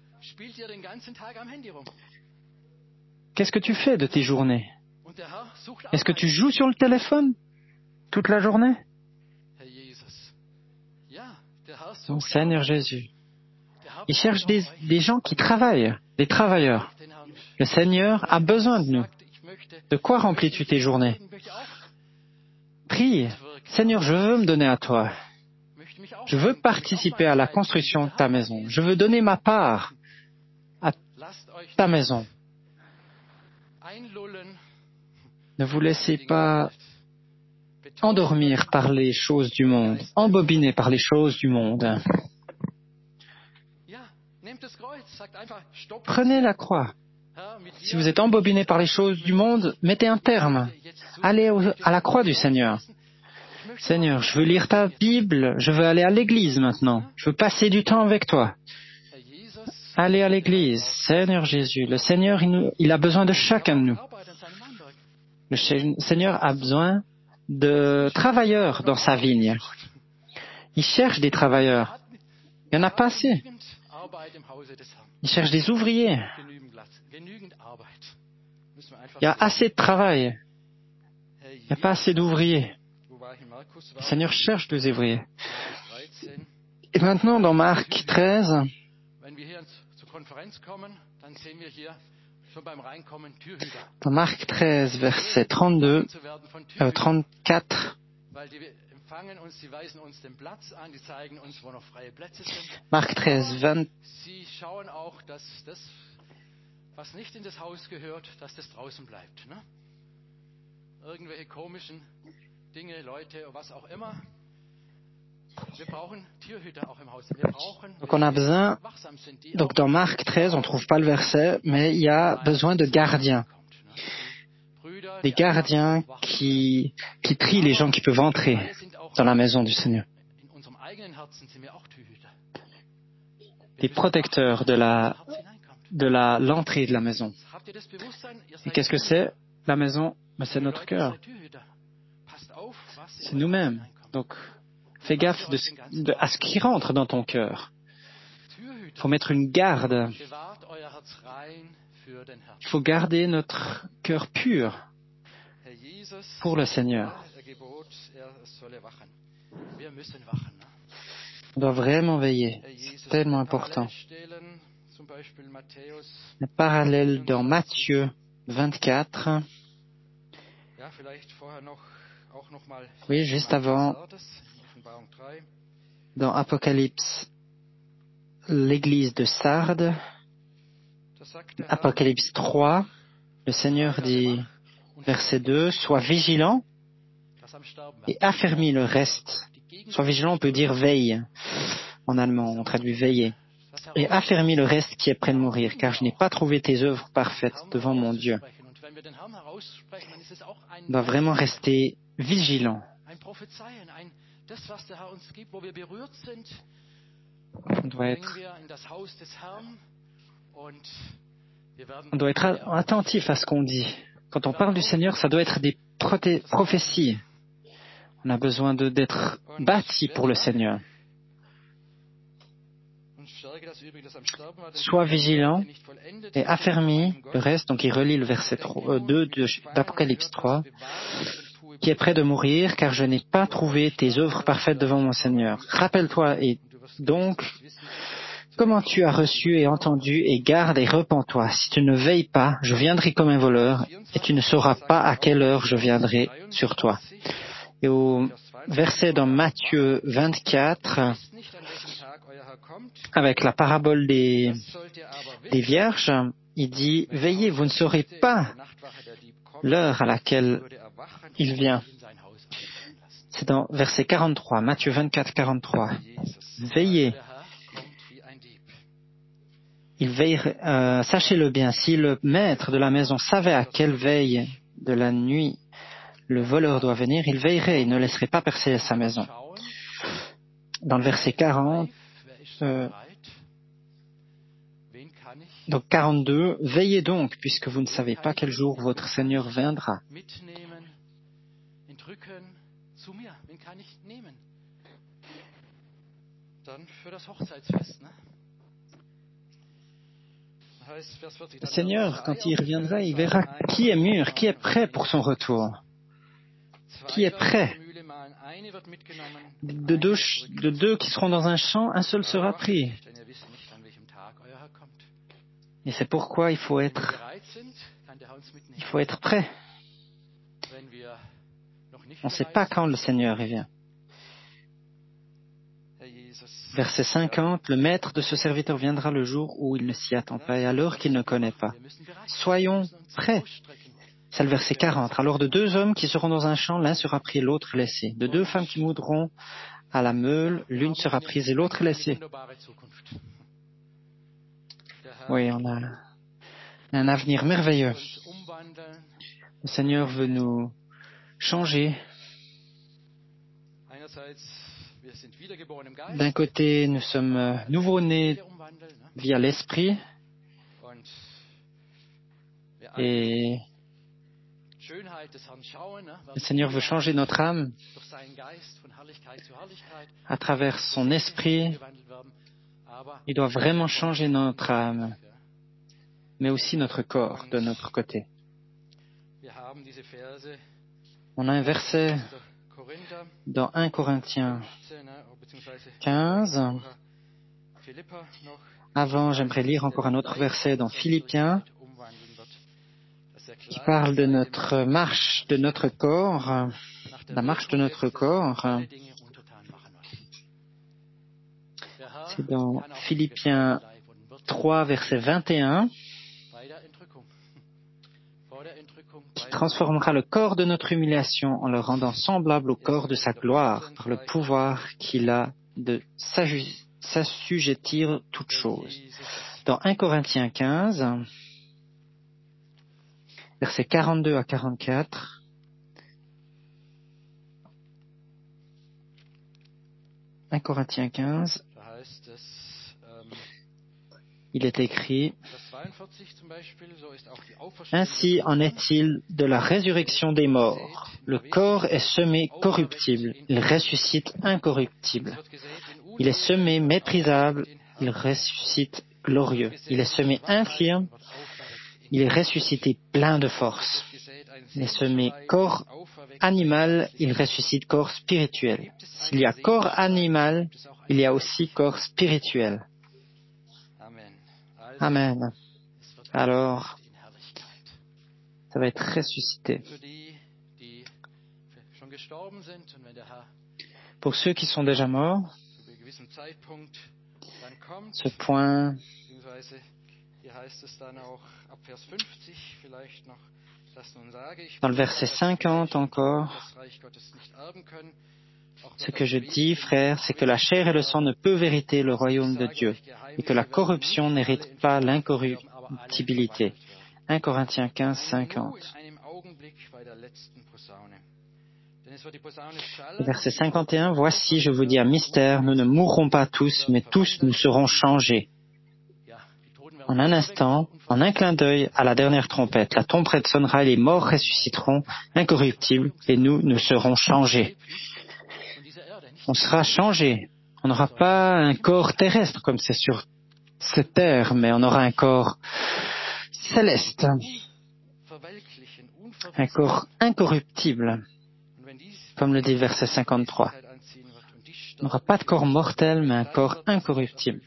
qu'est-ce que tu fais de tes journées? Est-ce que tu joues sur le téléphone toute la journée? Oh, Seigneur Jésus, il cherche des gens qui travaillent, des travailleurs. Le Seigneur a besoin de nous. De quoi remplis-tu tes journées? Prie, Seigneur, je veux me donner à toi. Je veux participer à la construction de ta maison. Je veux donner ma part à ta maison. Ne vous laissez pas endormir par les choses du monde, embobiner par les choses du monde. Prenez la croix. Si vous êtes embobiné par les choses du monde, mettez un terme. Allez à la croix du Seigneur. Seigneur, je veux lire ta Bible, je veux aller à l'église maintenant. Je veux passer du temps avec toi. Allez à l'église. Seigneur Jésus, le Seigneur, il a besoin de chacun de nous. Le Seigneur a besoin de travailleurs dans sa vigne. Il cherche des travailleurs. Il n'y en a pas assez. Il cherche des ouvriers. Il y a assez de travail. Il n'y a pas assez d'ouvriers. Le Seigneur cherche des ouvriers. Et maintenant, dans Marc 13, dans Marc 13, verset 34, Marc 13, 20. Sie schauen auch, dass das, was nicht in das Haus gehört, dass das draußen bleibt. Ne? Irgendwelche komischen Dinge, Leute, was auch immer. Wir brauchen Türhüter auch im Haus. Wir brauchen, Donc on a besoin, wachsam sind, die donc dans Marc 13, on ne trouve pas le verset, mais il y a besoin de gardiens. Des gardiens qui trient les gens qui peuvent entrer dans la maison du Seigneur. Des protecteurs de l'entrée de la maison. Et qu'est-ce que c'est, la maison? Ben, c'est notre cœur. C'est nous-mêmes. Donc, fais gaffe à ce qui rentre dans ton cœur. Il faut mettre une garde. Il faut garder notre cœur pur pour le Seigneur. On doit vraiment veiller. C'est tellement important. Le parallèle dans Matthieu 24. Oui, juste avant, dans Apocalypse, l'église de Sardes, Apocalypse 3, le Seigneur dit, verset 2, « Sois vigilant et affermis le reste. » Sois vigilant, on peut dire veille. En allemand, on traduit veiller. Et affermis le reste qui est près de mourir, car je n'ai pas trouvé tes œuvres parfaites devant mon Dieu. On doit vraiment rester vigilant. On doit être attentif à ce qu'on dit. Quand on parle du Seigneur, ça doit être des prophéties. On a besoin d'être bâti pour le Seigneur. Sois vigilant et affermis le reste. Donc il relit le verset 2 d'Apocalypse 3, qui est près de mourir, car je n'ai pas trouvé tes œuvres parfaites devant mon Seigneur. Rappelle-toi et donc comment tu as reçu et entendu, et garde et repens-toi. Si tu ne veilles pas, je viendrai comme un voleur, et tu ne sauras pas à quelle heure je viendrai sur toi. Et au verset dans Matthieu 24, avec la parabole des vierges, il dit « Veillez, vous ne saurez pas l'heure à laquelle il vient. » C'est dans verset 43, Matthieu 24, 43. Veillez. Il veille, sachez-le bien, si le maître de la maison savait à quelle veille de la nuit le voleur doit venir, il veillerait et ne laisserait pas percer sa maison. Dans le verset 40, donc 42, veillez donc, puisque vous ne savez pas quel jour votre Seigneur viendra. Le Seigneur, quand il reviendra, il verra qui est mûr, qui est prêt pour son retour. Qui est prêt? De deux qui seront dans un champ, un seul sera pris. Et c'est pourquoi il faut être prêt. On ne sait pas quand le Seigneur vient. Verset 50, le maître de ce serviteur viendra le jour où il ne s'y attend pas et à l'heure qu'il ne connaît pas. Soyons prêts. C'est le verset 40. Alors de deux hommes qui seront dans un champ, l'un sera pris et l'autre laissé. De deux femmes qui moudront à la meule, l'une sera prise et l'autre laissée. Oui, on a un avenir merveilleux. Le Seigneur veut nous changer. D'un côté, nous sommes nouveau-nés via l'Esprit et le Seigneur veut changer notre âme à travers son Esprit. Il doit vraiment changer notre âme, mais aussi notre corps de notre côté. On a un verset dans 1 Corinthiens 15. Avant, j'aimerais lire encore un autre verset dans Philippiens qui parle de notre marche, de notre corps, la marche de notre corps. C'est dans Philippiens 3, verset 21, qui transformera le corps de notre humiliation en le rendant semblable au corps de sa gloire par le pouvoir qu'il a de s'assujettir toutes choses. Dans 1 Corinthiens 15, versets 42 à 44, « 1 Corinthiens 15 » il est écrit « Ainsi en est-il de la résurrection des morts. Le corps est semé corruptible, il ressuscite incorruptible. Il est semé méprisable, il ressuscite glorieux. Il est semé infirme, il est ressuscité plein de force. Il est semé corps animal, il ressuscite corps spirituel. S'il y a corps animal, il y a aussi corps spirituel. » Amen. Alors, ça va être ressuscité. Pour ceux qui sont déjà morts, ce point, dans le verset 50 encore, ce que je dis, frères, c'est que la chair et le sang ne peuvent hériter le royaume de Dieu et que la corruption n'hérite pas l'incorruptibilité. 1 Corinthiens 15, 50. Verset 51, voici, je vous dis un mystère, nous ne mourrons pas tous, mais tous nous serons changés. En un instant, en un clin d'œil, à la dernière trompette. La trompette sonnera et les morts ressusciteront incorruptibles et nous serons changés. On sera changé. On n'aura pas un corps terrestre comme c'est sur cette terre, mais on aura un corps céleste, un corps incorruptible, comme le dit verset 53. On n'aura pas de corps mortel, mais un corps incorruptible.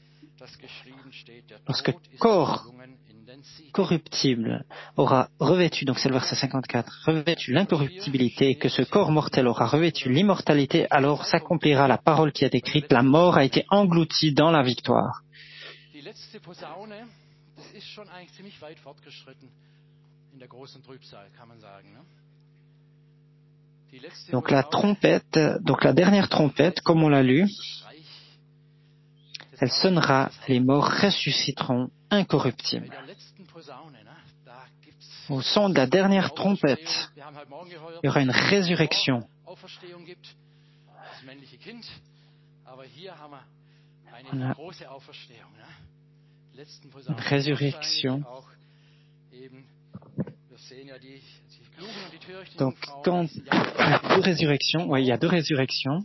Lorsque corps corruptible aura revêtu, donc c'est le verset 54, revêtu l'incorruptibilité et que ce corps mortel aura revêtu l'immortalité, alors s'accomplira la parole qui est écrite, la mort a été engloutie dans la victoire. Donc la trompette, donc la dernière trompette, comme on l'a lu, elle sonnera, les morts ressusciteront incorruptibles. Au son de la dernière trompette, il y aura une résurrection. On a une résurrection. Donc, quand il y a deux résurrections, il y a deux résurrections.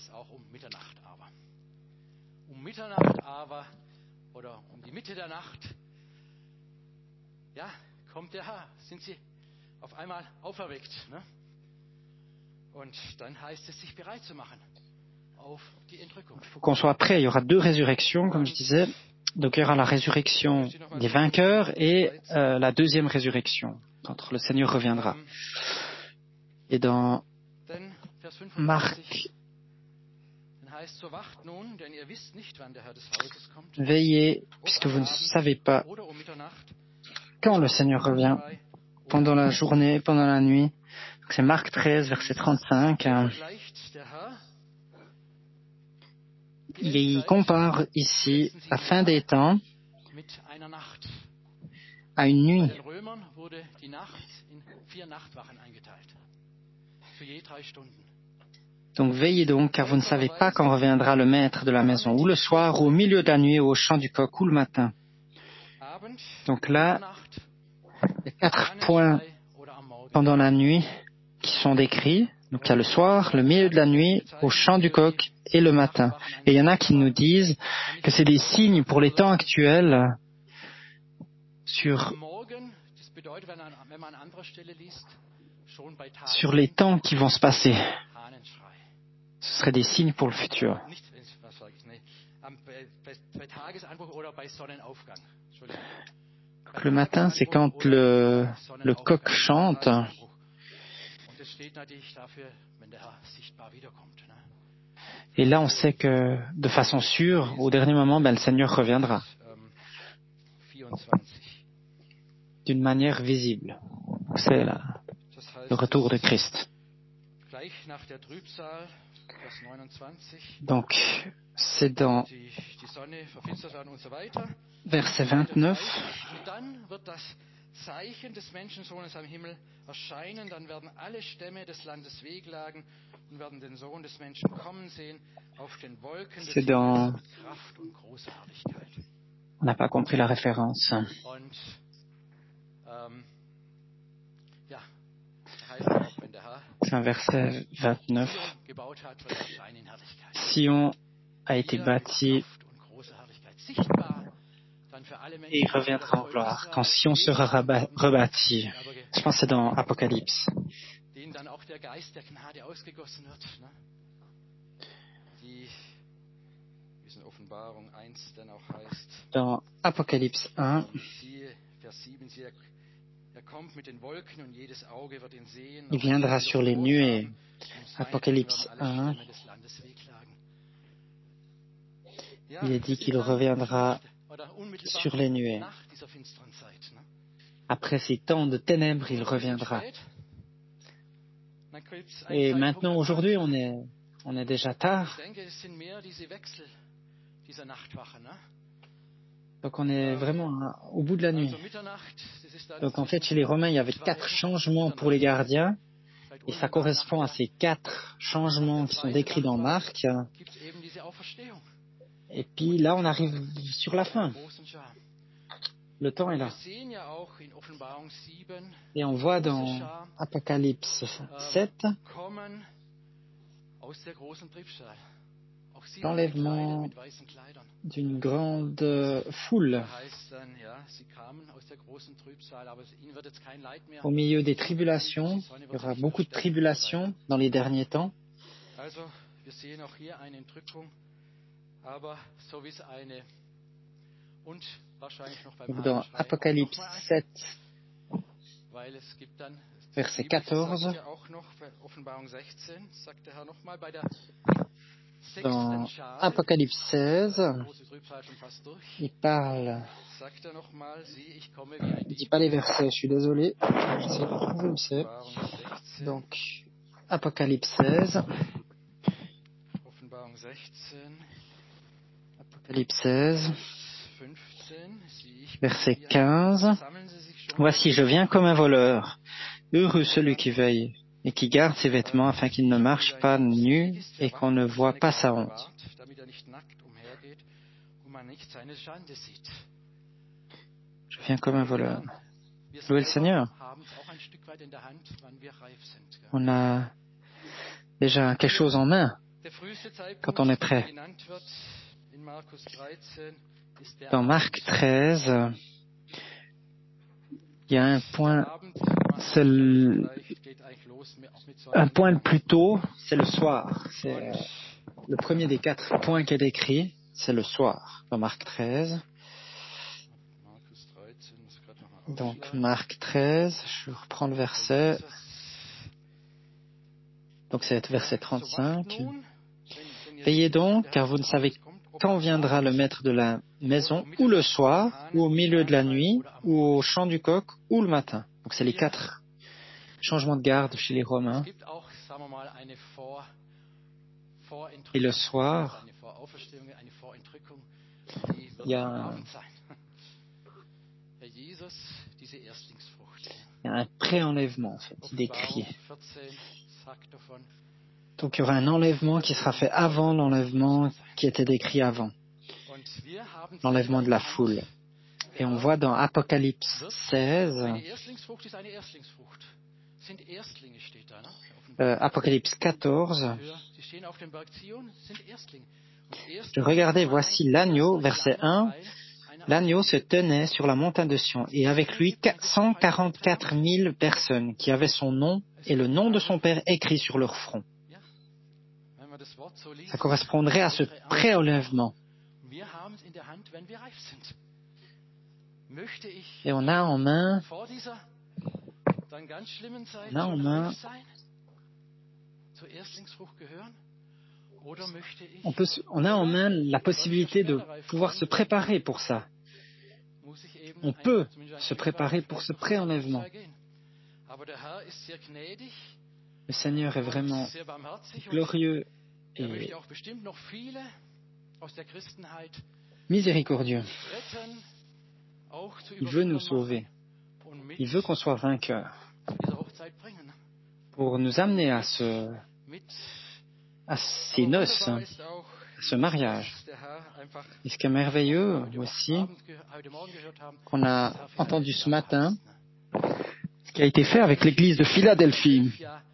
Il faut qu'on soit prêt. Il y aura deux résurrections, comme je disais. Donc, il y aura la résurrection des vainqueurs et la deuxième résurrection, quand le Seigneur reviendra. Et dans Marc, veillez, puisque vous ne savez pas quand le Seigneur revient, pendant la journée, pendant la nuit. C'est Marc 13, verset 35. Il compare ici la fin des temps à une nuit. Donc veillez donc, car vous ne savez pas quand reviendra le maître de la maison, ou le soir, ou au milieu de la nuit, ou au chant du coq, ou le matin. Donc là, il y a 4 points pendant la nuit qui sont décrits. Donc il y a le soir, le milieu de la nuit, au chant du coq et le matin. Et il y en a qui nous disent que c'est des signes pour les temps actuels sur sur les temps qui vont se passer. Ce seraient des signes pour le futur. Le matin, c'est quand le coq chante. Et là, on sait que, de façon sûre, au dernier moment, le Seigneur reviendra. D'une manière visible. C'est le retour de Christ. Donc, c'est dans verset 29. Zeichen des Menschensohnes am Himmel erscheinen, dann werden alle Stämme des Landes wehklagen und werden den Sohn des Menschen kommen sehen auf den Wolken des Himmels mit Kraft und großer Herrlichkeit. On n'a pas compris la référence. Und ja, heißt auch, wenn der Herr c'est un verset 29. gebaut hat, wird er erscheinen in Herrlichkeit. Sion a été bâti et il reviendra en gloire quand Sion sera rebâti. Je pense que c'est dans Apocalypse. Dans Apocalypse 1, il viendra sur les nuées. Apocalypse 1, il est dit qu'il reviendra sur les nuées. Après ces temps de ténèbres, il reviendra. Et maintenant, aujourd'hui, on est déjà tard. Donc on est vraiment au bout de la nuit. Donc en fait, chez les Romains, il y avait 4 changements pour les gardiens. Et ça correspond à ces 4 changements qui sont décrits dans Marc. Et puis là, on arrive sur la fin. Le temps est là. Et on voit dans Apocalypse 7 l'enlèvement d'une grande foule au milieu des tribulations. Il y aura beaucoup de tribulations dans les derniers temps. Donc dans Apocalypse 7, verset 14, dans Apocalypse 16, il parle, il ne dit pas les versets, je suis désolé, j'essaie de trouver où c'est. Donc, Apocalypse 16, Apocalypse 16, verset 15, voici, je viens comme un voleur, heureux celui qui veille et qui garde ses vêtements afin qu'il ne marche pas nu et qu'on ne voit pas sa honte. Je viens comme un voleur. Louez le Seigneur. On a déjà quelque chose en main quand on est prêt. Dans Marc 13, il y a un point, c'est un point le plus tôt, c'est le soir. C'est le premier des 4 points qui est décrit, c'est le soir, dans Marc 13. Donc Marc 13, je reprends le verset. Donc c'est verset 35. Veillez donc, car vous ne savez quand viendra le maître de la maison, ou le soir, ou au milieu de la nuit, ou au chant du coq, ou le matin. Donc c'est les 4 changements de garde chez les Romains. Et le soir, il y a un pré-enlèvement, en fait, décrit. Donc il y aura un enlèvement qui sera fait avant l'enlèvement qui était décrit avant. L'enlèvement de la foule. Et on voit dans Apocalypse 16, Apocalypse 14, je regardais, voici l'agneau, verset 1, l'agneau se tenait sur la montagne de Sion et avec lui 144 000 personnes qui avaient son nom et le nom de son Père écrit sur leur front. Ça correspondrait à ce pré-enlèvement. Et on a en main la possibilité de pouvoir se préparer pour ça. On peut se préparer pour ce pré-enlèvement. Le Seigneur est vraiment glorieux et miséricordieux. Il veut nous sauver. Il veut qu'on soit vainqueurs pour nous amener à ces noces, à ce mariage. Et ce qui est merveilleux aussi, qu'on a entendu ce matin, ce qui a été fait avec l'église de Philadelphie.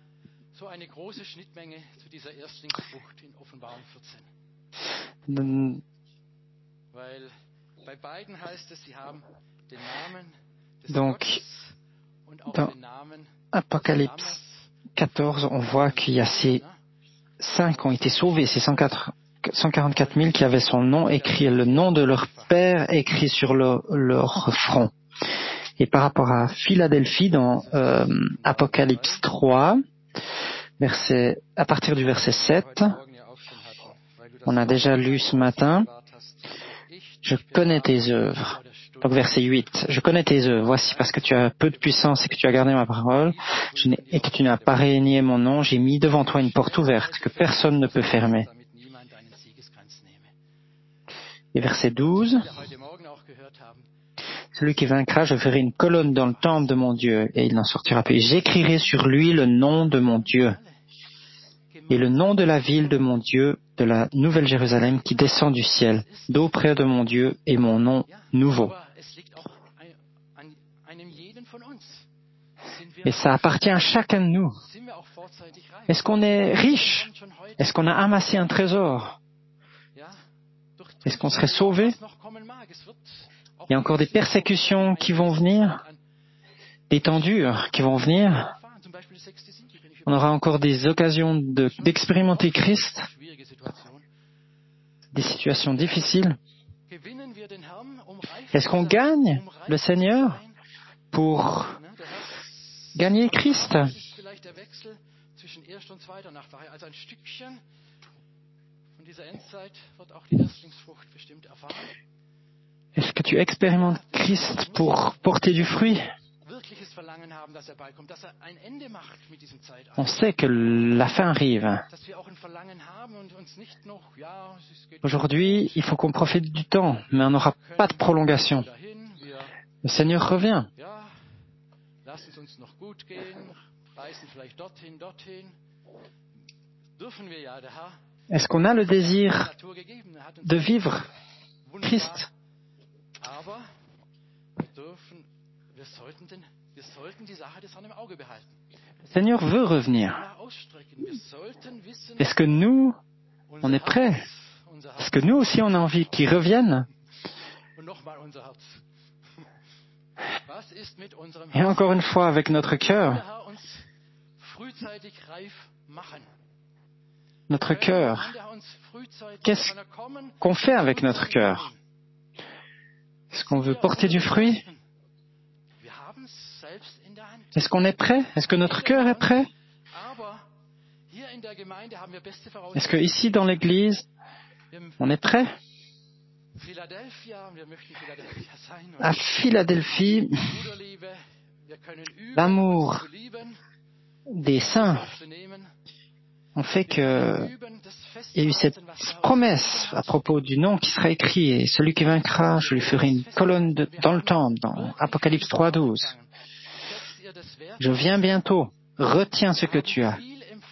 Donc, dans Apocalypse 14, on voit qu'il y a ces 5 qui ont été sauvés, ces 144 000 qui avaient son nom écrit, le nom de leur Père écrit sur leur front. Et par rapport à Philadelphie, dans Apocalypse 3, à partir du verset 7, on a déjà lu ce matin, « Je connais tes œuvres ». Donc verset 8, « Je connais tes œuvres, voici parce que tu as peu de puissance et que tu as gardé ma parole, et que tu n'as pas renié mon nom, j'ai mis devant toi une porte ouverte que personne ne peut fermer. » Et verset 12, « Celui qui vaincra, je ferai une colonne dans le temple de mon Dieu, et il n'en sortira plus. J'écrirai sur lui le nom de mon Dieu, et le nom de la ville de mon Dieu, de la Nouvelle Jérusalem qui descend du ciel, d'auprès de mon Dieu, et mon nom nouveau. » Et ça appartient à chacun de nous. Est-ce qu'on est riche? Est-ce qu'on a amassé un trésor? Est-ce qu'on serait sauvé? Il y a encore des persécutions qui vont venir, des temps durs qui vont venir. On aura encore des occasions d'expérimenter Christ, des situations difficiles. Est-ce qu'on gagne le Seigneur pour gagner Christ? Est-ce que tu expérimentes Christ pour porter du fruit? On sait que la fin arrive. Aujourd'hui, il faut qu'on profite du temps, mais on n'aura pas de prolongation. Le Seigneur revient. Est-ce qu'on a le désir de vivre Christ? Le Seigneur veut revenir. Est-ce que nous, on est prêts? Est-ce que nous aussi, on a envie qu'il revienne? Et encore une fois, avec notre cœur, qu'est-ce qu'on fait avec notre cœur? Est-ce qu'on veut porter du fruit? Est-ce qu'on est prêt? Est-ce que notre cœur est prêt? Est-ce que ici dans l'Église, on est prêt? À Philadelphie, l'amour des saints ont fait qu'il y a eu cette promesse à propos du nom qui sera écrit, et celui qui vaincra, je lui ferai une colonne dans le temple, dans Apocalypse 3:12. Je viens bientôt, retiens ce que tu as.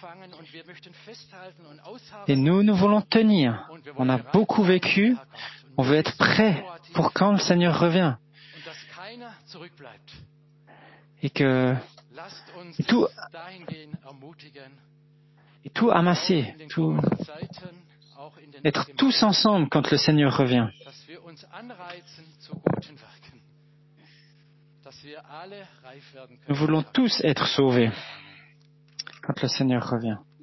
Et nous voulons tenir. On a beaucoup vécu, on veut être prêt pour quand le Seigneur revient. Et tout amasser, tout être tous ensemble quand le Seigneur revient. Nous voulons tous être sauvés quand le Seigneur revient.